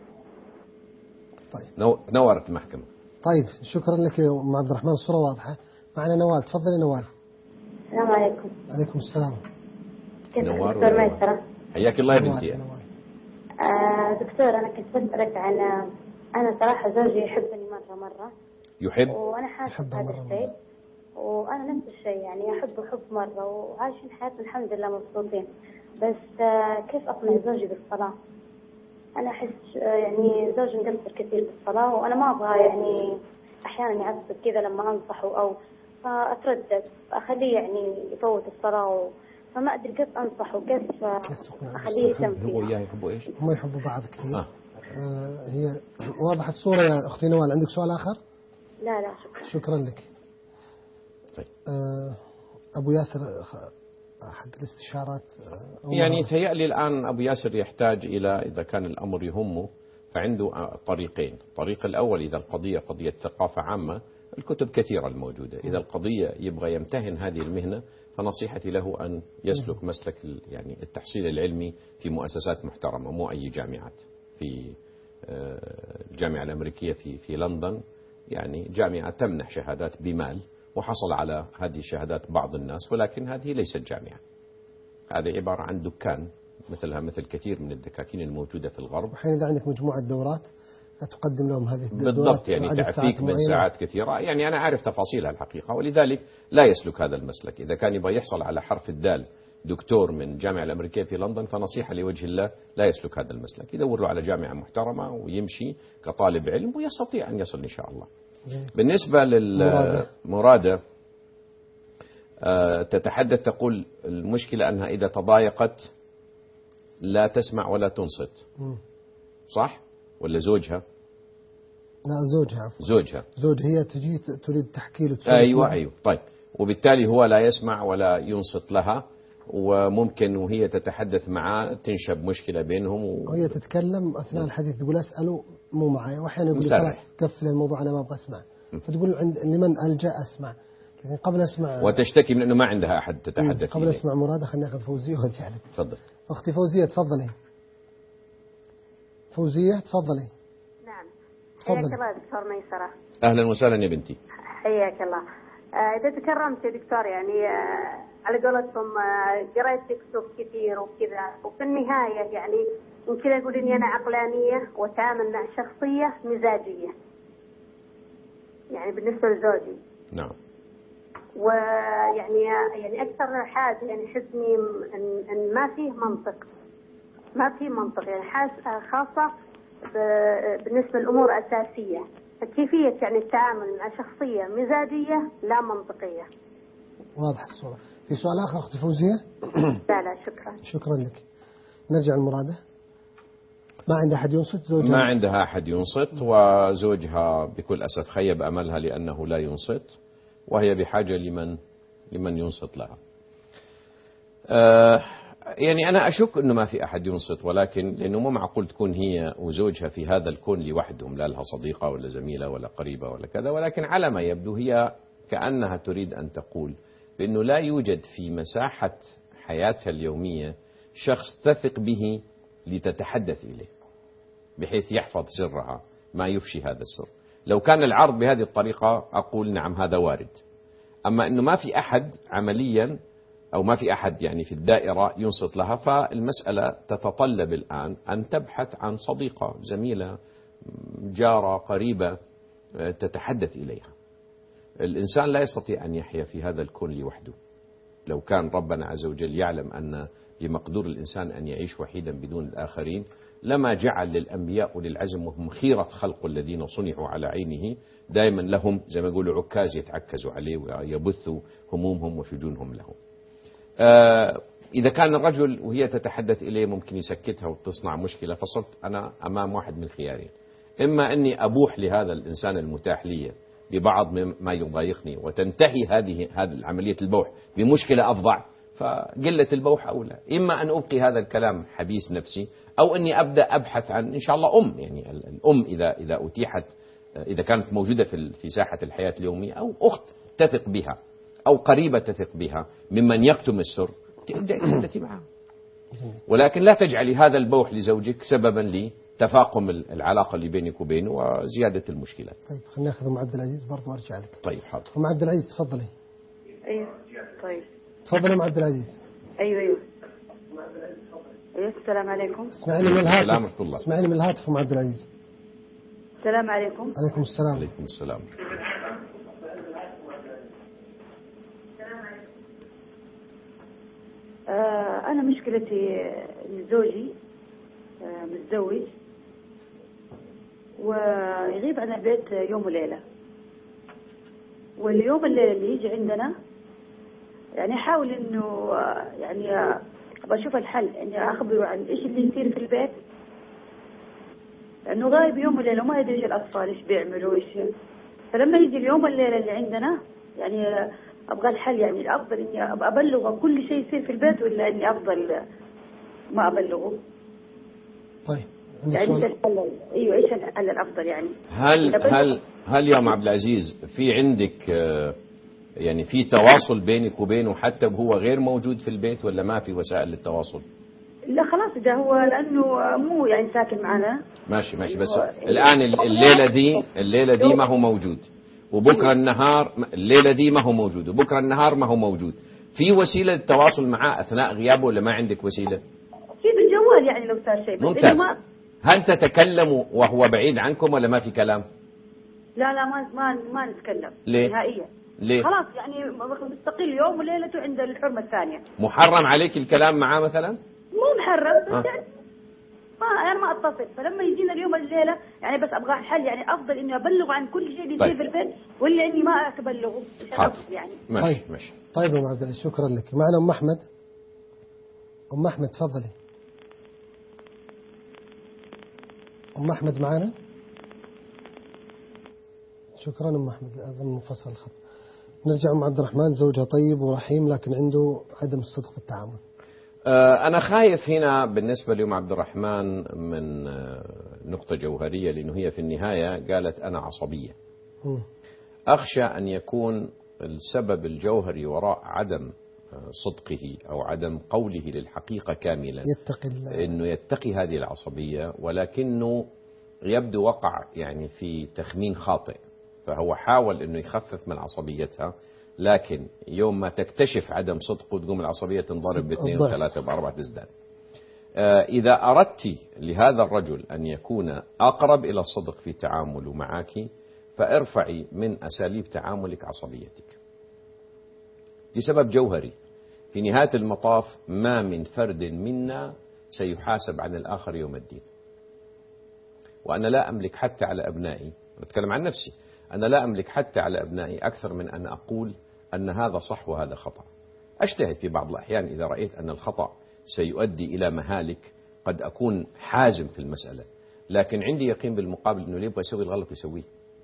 طيب نو... تنورت المحكمة. طيب شكرا لك يا أم عبد الرحمن، الصورة واضحة. معنا نوال، تفضلي نوال. السلام عليكم. عليكم السلام. كيف دكتور ميسرة؟ حياك الله يا بنتي. آه دكتور أنا كنت بسألك عن، أنا صراحة زوجي يحبني مرة مرة. يحب؟ وأنا حاسة هذا الشيء، وأنا نفس الشيء يعني أحبه حب مرة، وعايشين حياتنا الحمد لله مبسوطين. بس آه كيف أقنع زوجي بالصلاة؟ أنا أحس آه يعني زوجي مقصر كثير بالصلاة، وأنا ما أبغى يعني أحيانا يعصب كذا لما أنصحه، أو فأتردد أخليه يعني يفوت الصلاة، و... فما أدري كيف أنصحه وكيف أخليه يهتم فيها. هو وياه يحبوا إيش؟ هم يحبوا بعض كثير. آه. آه هي واضح الصورة يا أختي نوال. عندك سؤال آخر؟ لا لا شكرا. شكرا لك. طيب. آه أبو ياسر حق الاستشارات. آه يعني تهيألي الآن أبو ياسر يحتاج إلى، إذا كان الأمر يهمه فعنده طريقين. الطريق الأول إذا القضية قضية ثقافة عامة، الكتب كثيرة الموجودة. إذا القضية يبغى يمتهن هذه المهنة فنصيحتي له أن يسلك مسلك يعني التحصيل العلمي في مؤسسات محترمة، مو أي جامعات. في الجامعة الأمريكية في في لندن يعني جامعة تمنح شهادات بمال، وحصل على هذه الشهادات بعض الناس، ولكن هذه ليست جامعة، هذه عبارة عن دكان مثلها مثل كثير من الدكاكين الموجودة في الغرب. حين إذا عندك مجموعة دورات تقدم لهم هذه الدورات بالضبط، يعني تعفيك من ساعات كثيرة. يعني أنا عارف تفاصيلها الحقيقة، ولذلك لا يسلك هذا المسلك. إذا كان يبغى يحصل على حرف الدال دكتور من الجامعة الأمريكية في لندن فنصيحة لوجه الله لا يسلك هذا المسلك، يدور له على جامعة محترمة ويمشي كطالب علم ويستطيع أن يصل إن شاء الله. بالنسبة للمرادة تتحدث تقول المشكلة أنها إذا تضايقت لا تسمع ولا تنصت، صح؟ ولا زوجها؟ لا زوجها. زوجها زوج هي تجي تريد تحكي له. أيوة أيوة. طيب، وبالتالي هو لا يسمع ولا ينصت لها، وممكن وهي تتحدث معاه تنشب مشكلة بينهم و... وهي تتكلم أثناء الحديث تقول أسأله مو معي، وأحيانا يقول خلاص قفل الموضوع أنا ما أبغى أسمع، فتقول عند لمن ألجأ أسمع. لكن قبل أسمع وتشتكي من أنه ما عندها أحد تتحدث قبل إليه. أسمع مرادة خلينا نأخذ فوزية وارجع لك. تفضل أختي فوزية، تفضلي. فوزية تفضلي. نعم. تفضل. حياك الله دكتور ميسرة. أهلا وسهلا يا بنتي. حياك الله. آه إذا تكرمت يا دكتور، يعني آه على قولتهم آه قريت كتب كثير وكذا، وفي النهاية يعني يمكن أقول إني أنا عقلانية وأتعامل مع شخصية مزاجية، يعني بالنسبة لزوجي. نعم. ويعني يعني أكثر حاجة يعني حسني إن, إن ما فيه منطق، ما فيه منطق، يعني حاسة خاصة بالنسبة للأمور أساسية، كيفية يعني التعامل مع شخصية مزاجية لا منطقية. واضح الصورة. في سؤال آخر أختي فوزية؟ لا لا شكرا. شكرا لك. نرجع لمرادة. ما عندها أحد ينصت زوجها؟ ما عندها أحد ينصت، وزوجها بكل أسف خيب أملها لأنه لا ينصت، وهي بحاجة لمن لمن ينصت لها. آه يعني أنا أشك أنه ما في أحد ينصت، ولكن لأنه مو معقول تكون هي وزوجها في هذا الكون لوحدهم، لا لها صديقة ولا زميلة ولا قريبة ولا كذا، ولكن على ما يبدو هي كأنها تريد أن تقول بأنه لا يوجد في مساحة حياتها اليومية شخص تثق به لتتحدث إليه بحيث يحفظ سرها ما يفشي هذا السر. لو كان العرض بهذه الطريقة أقول نعم هذا وارد، أما أنه ما في أحد عمليا أو ما في أحد يعني في الدائرة ينصت لها، فالمسألة تتطلب الآن أن تبحث عن صديقة، زميلة، جارة، قريبة تتحدث إليها. الإنسان لا يستطيع أن يحيا في هذا الكون لوحده. لو كان ربنا عز وجل يعلم أن بمقدور الإنسان أن يعيش وحيدا بدون الآخرين لما جعل للأنبياء وللعزم وهم خيرة خلق الذين صنعوا على عينه دائما لهم زي ما يقولوا عكاز يتعكزوا عليه ويبثوا همومهم وشجونهم له. آه إذا كان الرجل وهي تتحدث إليه ممكن يسكتها وتصنع مشكلة، فصرت أنا أمام واحد من خيارين: إما أني أبوح لهذا الإنسان المتاح لي ببعض ما يضايقني وتنتهي هذه هذه عملية البوح بمشكلة أفظع، فقلة البوح أولى. إما أن أبقي هذا الكلام حبيس نفسي، أو أني أبدأ أبحث عن إن شاء الله أم، يعني الأم إذا إذا أتيحت، إذا كانت موجودة في في ساحة الحياة اليومية، أو أخت تثق بها أو قريبة تثق بها ممن يكتم السر تبدأ تحدثي معها. ولكن لا تجعلي هذا البوح لزوجك سببا لتفاقم العلاقة اللي بينك وبينه وزيادة المشكلات. طيب خلينا ناخذ أم عبد العزيز برضو وأرجع لك. طيب حاضر. أم عبد العزيز تفضلي. أيوه طيب. تفضلي أم عبد العزيز. أيوه أيوه. أيوه السلام عليكم. اسمعيني من الهاتف. السلام ورحمة الله. اسمعيني من الهاتف أم عبد العزيز. السلام عليكم. عليكم السلام. عليكم السلام. آه أنا مشكلتي زوجي آه متزوج ويغيب عن البيت يوم وليلة، واليوم الليلة اللي يجي عندنا يعني أحاول إنه يعني بشوف الحل إني أخبره عن إيش اللي يصير في البيت، لأنه غايب يوم وليلة وما يدري إيش الأطفال إيش بيعملوا إيش. فلما يجي اليوم الليلة اللي عندنا يعني أبغى الحل، يعني الأفضل إني أبلغه كل شيء يصير في البيت ولا إني أفضل ما أبلغه. طيب يعني ايش الحل؟ ايوه ايش الحل الافضل يعني؟ هل هل هل يا ام عبد العزيز في عندك يعني في تواصل بينك وبينه حتى وهو غير موجود في البيت، ولا ما في وسائل للتواصل؟ لا خلاص ده هو لانه مو يعني ساكن معنا. ماشي ماشي بس الان الليله دي الليله دي ما هو موجود، وبكره النهار الليله دي ما هو موجود، وبكره النهار ما هو موجود. في وسيله للتواصل معه اثناء غيابه ولا ما عندك وسيله؟ في بالجوال يعني لو صار شيء. ممتاز. ما... هل تتكلموا وهو بعيد عنكم ولا ما في كلام؟ لا لا ما ما ما نتكلم ليه؟ نهائيا. ليه؟ خلاص يعني مستقل يوم وليلته عند الحرمه الثانيه. محرم عليك الكلام معاه مثلا؟ مو محرم بس آه. يعني ما انا ما اتصل، فلما يجينا اليوم الليله يعني بس ابغى حل يعني افضل اني ابلغ عن كل شيء بيصير طيب. في البيت ولا اني ما ابلغه يعني. ماشي طيب. ماشي. طيب ام عبد العزيز شكرا لك. معنا ام احمد. ام احمد تفضلي. ام احمد معنا؟ شكرا ام احمد. اظن منفصل الخط. نرجع ام عبد الرحمن. زوجها طيب ورحيم لكن عنده عدم الصدق في التعامل. أنا خايف هنا بالنسبة لأم عبد الرحمن من نقطة جوهرية، لأنه هي في النهاية قالت أنا عصبية. أخشى أن يكون السبب الجوهري وراء عدم صدقه أو عدم قوله للحقيقة كاملا يتقي الله، أنه يتقي هذه العصبية، ولكنه يبدو وقع يعني في تخمين خاطئ. فهو حاول أنه يخفف من عصبيتها، لكن يوم ما تكتشف عدم صدقه تقوم العصبية تنضرب باثنين وثلاثة وأربعة تزداد. آه إذا أردت لهذا الرجل أن يكون أقرب إلى الصدق في تعامله معك، فارفعي من أساليب تعاملك عصبيتك لسبب جوهري. في نهاية المطاف ما من فرد منا سيحاسب عن الآخر يوم الدين. وأنا لا أملك حتى على أبنائي، بتكلم عن نفسي، أنا لا أملك حتى على أبنائي أكثر من أن أقول أن هذا صح وهذا خطأ. أجتهد في بعض الأحيان إذا رأيت أن الخطأ سيؤدي إلى مهالك قد أكون حازم في المسألة، لكن عندي يقين بالمقابل أنه اللي يبغى يسوي الغلط يسويه.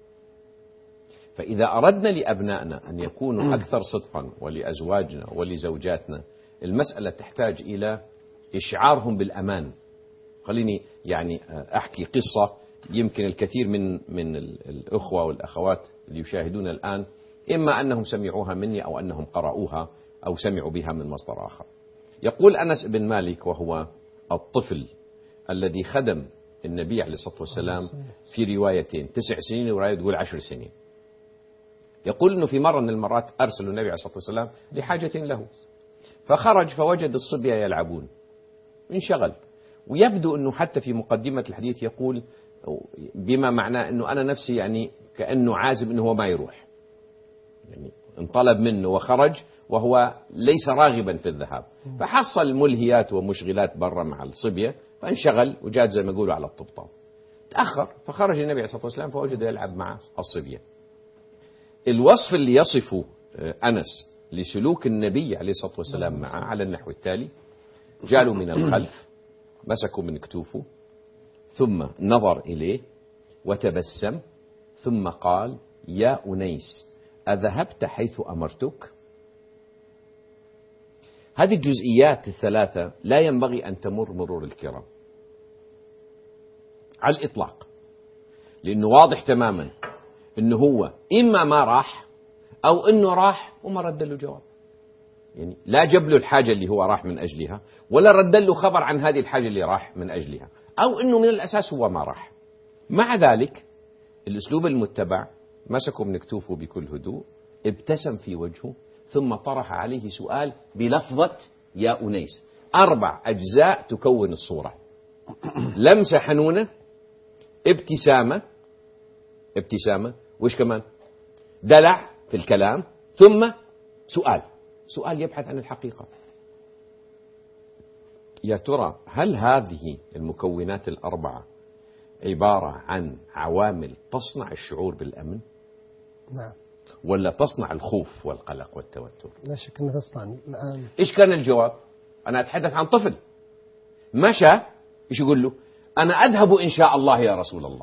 فإذا أردنا لأبنائنا أن يكونوا أكثر صدقا ولأزواجنا ولزوجاتنا، المسألة تحتاج إلى إشعارهم بالأمان. خليني يعني أحكي قصة يمكن الكثير من من الأخوة والأخوات اللي يشاهدون الآن إما أنهم سمعوها مني أو أنهم قرأوها أو سمعوا بها من مصدر آخر. يقول أنس بن مالك وهو الطفل الذي خدم النبي عليه الصلاة والسلام في روايتين تسع سنين ورواية تقول عشر سنين. يقول أنه في مرة من المرات أرسل النبي عليه الصلاة والسلام لحاجة له، فخرج فوجد الصبية يلعبون، انشغل. ويبدو أنه حتى في مقدمة الحديث يقول بما معناه أنه أنا نفسي يعني كأنه عازم أنه هو ما يروح، يعني انطلب منه وخرج وهو ليس راغبا في الذهاب، فحصل ملهيات ومشغلات برا مع الصبية فانشغل وجاد زي ما يقولوا على الطبطاب. تأخر فخرج النبي عليه الصلاة والسلام فوجد يلعب مع الصبية. الوصف اللي يصفه أنس لسلوك النبي عليه الصلاة والسلام معه على النحو التالي: جالوا من الخلف، مسكوا من كتوفه، ثم نظر إليه وتبسم، ثم قال: يا أنيس أذهبت حيث أمرتك؟ هذه الجزئيات الثلاثة لا ينبغي أن تمر مرور الكرام على الإطلاق، لأنه واضح تماما أنه هو إما ما راح أو أنه راح وما رد له جواب. يعني لا جاب له الحاجة اللي هو راح من أجلها، ولا رد له خبر عن هذه الحاجة اللي راح من أجلها، أو أنه من الأساس هو ما راح. مع ذلك الأسلوب المتبع: مسكوا من كتوفه بكل هدوء، ابتسم في وجهه، ثم طرح عليه سؤال بلفظة يا أنيس. أربع أجزاء تكون الصورة: لمسة حنونة، ابتسامة ابتسامة وإيش كمان؟ دلع في الكلام، ثم سؤال سؤال يبحث عن الحقيقة. يا ترى هل هذه المكونات الأربعة عبارة عن عوامل تصنع الشعور بالأمن؟ نعم. ولا تصنع الخوف والقلق والتوتر؟ لا شك أنها تصنع الآن. إيش كان الجواب؟ أنا أتحدث عن طفل مشى، إيش يقول له؟ أنا أذهب إن شاء الله يا رسول الله.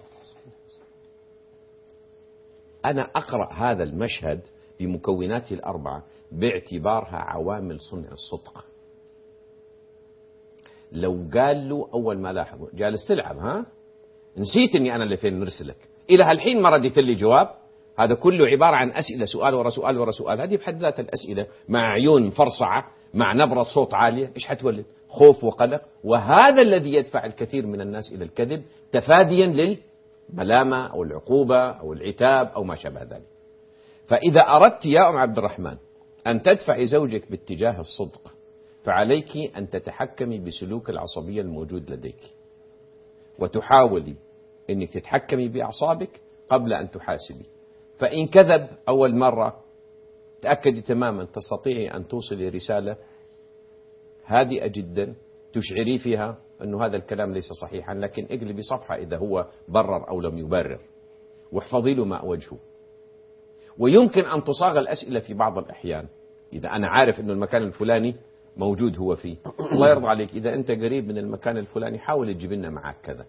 أنا أقرأ هذا المشهد بمكوناته الأربعة باعتبارها عوامل صنع الصدق. لو قال له أول ما لاحظ جالس تلعب ها نسيت أني أنا اللي فين مرسلك إلى هالحين ما رديت لي جواب. هذا كله عبارة عن أسئلة، سؤال ورا سؤال ورا سؤال. هذه بحد ذات الأسئلة مع عيون فرصعة مع نبرة صوت عالية إيش حتولد؟ خوف وقلق. وهذا الذي يدفع الكثير من الناس إلى الكذب تفاديا للملامة أو العقوبة أو العتاب أو ما شابه ذلك. فإذا أردت يا أم عبد الرحمن أن تدفعي زوجك باتجاه الصدق فعليك أن تتحكمي بسلوك العصبية الموجود لديك، وتحاولي أنك تتحكمي بأعصابك قبل أن تحاسبي. فإن كذب أول مرة تأكدي تماما تستطيعي أن توصلي رسالة هادئة جدا تشعري فيها أنه هذا الكلام ليس صحيحا، لكن اقلبي صفحة إذا هو برر أو لم يبرر، واحفظي له ما وجهه. ويمكن أن تصاغ الأسئلة في بعض الأحيان. إذا أنا عارف أنه المكان الفلاني موجود هو فيه، الله يرضى عليك إذا أنت قريب من المكان الفلاني حاول تجيب لنا معك كذا.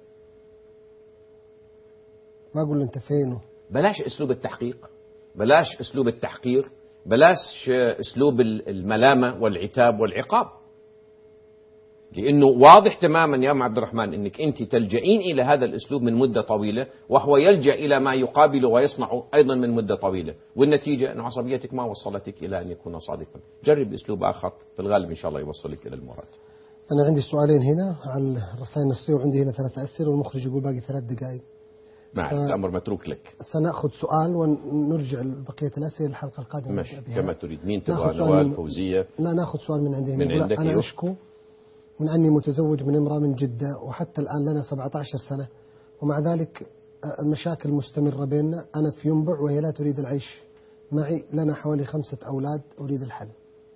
ما أقول أنت فينه. بلاش أسلوب التحقيق، بلاش أسلوب التحقير، بلاش أسلوب الملامة والعتاب والعقاب. لأنه واضح تماما يا أم عبد الرحمن أنك أنت تلجئين إلى هذا الأسلوب من مدة طويلة، وهو يلجأ إلى ما يقابله ويصنعه أيضا من مدة طويلة، والنتيجة أن عصبيتك ما وصلتك إلى أن يكون صادقا. جرب أسلوب آخر في الغالب إن شاء الله يوصلك إلى المراد. أنا عندي سؤالين هنا على الرسائل النصية، وعندي هنا ثلاث أسئلة، والمخرج يقول باقي ثلاث دقائق. نعم ف... الأمر متروك لك. سنأخذ سؤال ونرجع بقية الأسئلة الحلقة القادمة. ماشي كما تريد. مين تبغى؟ نوال، فوزية؟ لا نأخذ سؤال من عندي. من عندك. أنا أشكو من أني متزوج من امرأة من جدة، وحتى الآن لنا سبعة عشر سنة، ومع ذلك المشاكل مستمرة بيننا. أنا في ينبع وهي لا تريد العيش معي، لنا حوالي خمسة أولاد، أريد الحل.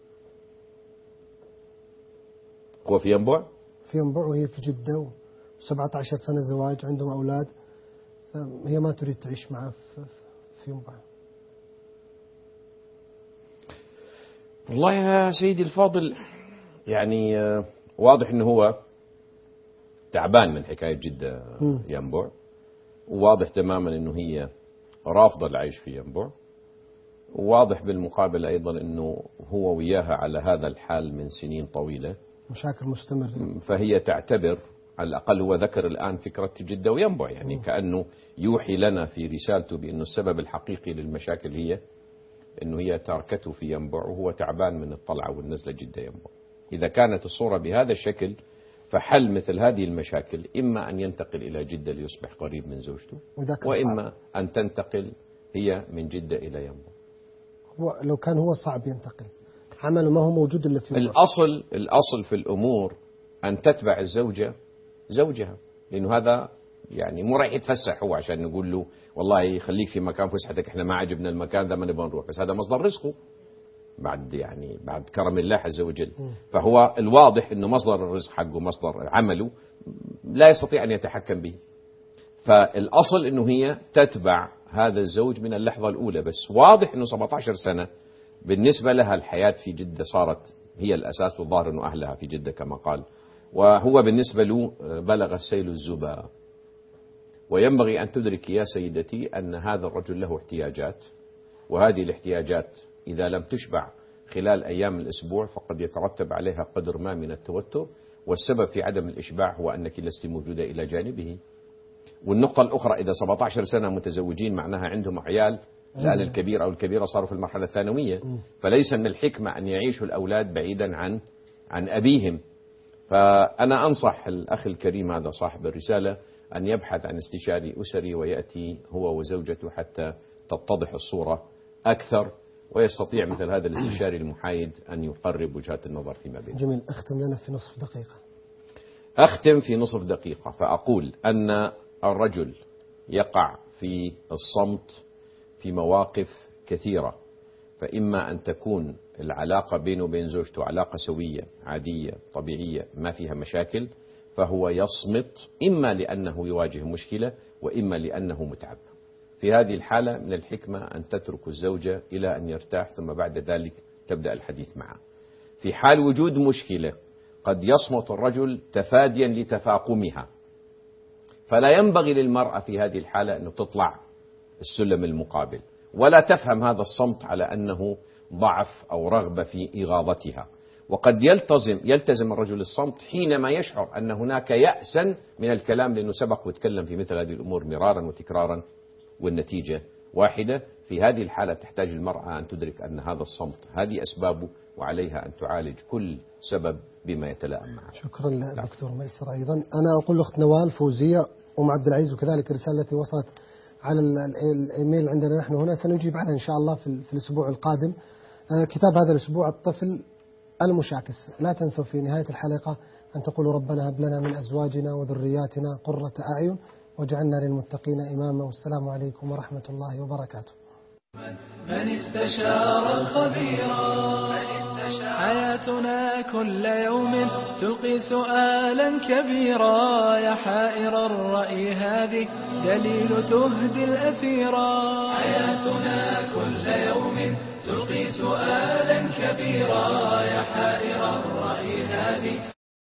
هو في ينبع؟ في ينبع وهي في جدة، وسبعة عشر سنة زواج، عندهم أولاد، هي ما تريد تعيش معه في ينبع. والله يا سيدي الفاضل يعني واضح أنه هو تعبان من حكاية جدة ينبع، وواضح تماما أنه هي رافضة العيش في ينبع، وواضح بالمقابل أيضا أنه هو وياها على هذا الحال من سنين طويلة، مشاكل مستمرة. فهي تعتبر على الأقل، هو ذكر الآن فكرة جدة وينبع، يعني م. كأنه يوحي لنا في رسالته بأنه السبب الحقيقي للمشاكل هي أنه هي تركته في ينبع وهو تعبان من الطلعة والنزلة جدة ينبع. إذا كانت الصورة بهذا الشكل فحل مثل هذه المشاكل إما أن ينتقل إلى جدة ليصبح قريب من زوجته، وإما أن تنتقل هي من جدة إلى ينبع. هو لو كان هو صعب ينتقل، عمله ما هو موجود إلا في الأصل. الأصل في الأمور أن تتبع الزوجة زوجها، لأنه هذا يعني مو رايح يتفسح هو عشان نقول له والله خليك في مكان فسحتك، احنا ما عجبنا المكان ده ما نبغى نروح، بس هذا مصدر رزقه بعد يعني بعد كرم الله عز وجل. فهو الواضح انه مصدر الرزق حقه، مصدر عمله لا يستطيع ان يتحكم به. فالاصل انه هي تتبع هذا الزوج من اللحظة الاولى، بس واضح انه سبعة عشر سنة بالنسبة لها الحياة في جدة صارت هي الاساس، والظاهر انه اهلها في جدة كما قال، وهو بالنسبة له بلغ السيل الزبا. وينبغي أن تدرك يا سيدتي أن هذا الرجل له احتياجات، وهذه الاحتياجات إذا لم تشبع خلال أيام الأسبوع فقد يترتب عليها قدر ما من التوتر، والسبب في عدم الإشباع هو أنك لست موجودة إلى جانبه. والنقطة الأخرى، إذا سبعة عشر سنة متزوجين معناها عندهم عيال، الآن الكبير أو الكبيرة صاروا في المرحلة الثانوية، فليس من الحكمة أن يعيشوا الأولاد بعيدا عن عن أبيهم. فأنا أنصح الأخ الكريم هذا صاحب الرسالة أن يبحث عن استشاري أسري ويأتي هو وزوجته حتى تتضح الصورة أكثر، ويستطيع مثل هذا الاستشاري المحايد أن يقرب وجهات النظر فيما بينهم. جميل. أختم لنا في نصف دقيقة. أختم في نصف دقيقة فأقول أن الرجل يقع في الصمت في مواقف كثيرة، فإما أن تكون العلاقة بينه وبين زوجته علاقة سوية عادية طبيعية ما فيها مشاكل، فهو يصمت إما لأنه يواجه مشكلة وإما لأنه متعب. في هذه الحالة من الحكمة أن تترك الزوجة إلى أن يرتاح، ثم بعد ذلك تبدأ الحديث معه. في حال وجود مشكلة قد يصمت الرجل تفاديا لتفاقمها، فلا ينبغي للمرأة في هذه الحالة أن تطلع السلم المقابل، ولا تفهم هذا الصمت على أنه ضعف أو رغبة في إغاظتها، وقد يلتزم يلتزم الرجل الصمت حينما يشعر أن هناك يأسا من الكلام، لأنه سبق وتكلم في مثل هذه الأمور مرارا وتكرارا والنتيجة واحدة. في هذه الحالة تحتاج المرأة أن تدرك أن هذا الصمت هذه أسبابه، وعليها أن تعالج كل سبب بما يتلائم معه. شكرا للدكتور ميسر. أيضا أنا أقول لأخت نوال فوزية أم عبد العزيز، وكذلك الرسالة التي وصلت على الإيميل عندنا نحن هنا سنجيب عنها إن شاء الله في, في الأسبوع القادم. كتاب هذا الأسبوع الطفل المشاكس. لا تنسوا في نهاية الحلقة أن تقولوا ربنا هب لنا من أزواجنا وذرياتنا قرة أعين واجعلنا للمتقين إماما. والسلام عليكم ورحمة الله وبركاته. من استشار الخبيرا. حياتنا كل يوم تلقي سؤالا كبيرا، يا حائر الرأي هذه دليل تهدي الأثيرا. حياتنا كل يوم تلقي سؤالا كبيرا، يا حائر الرأي هذه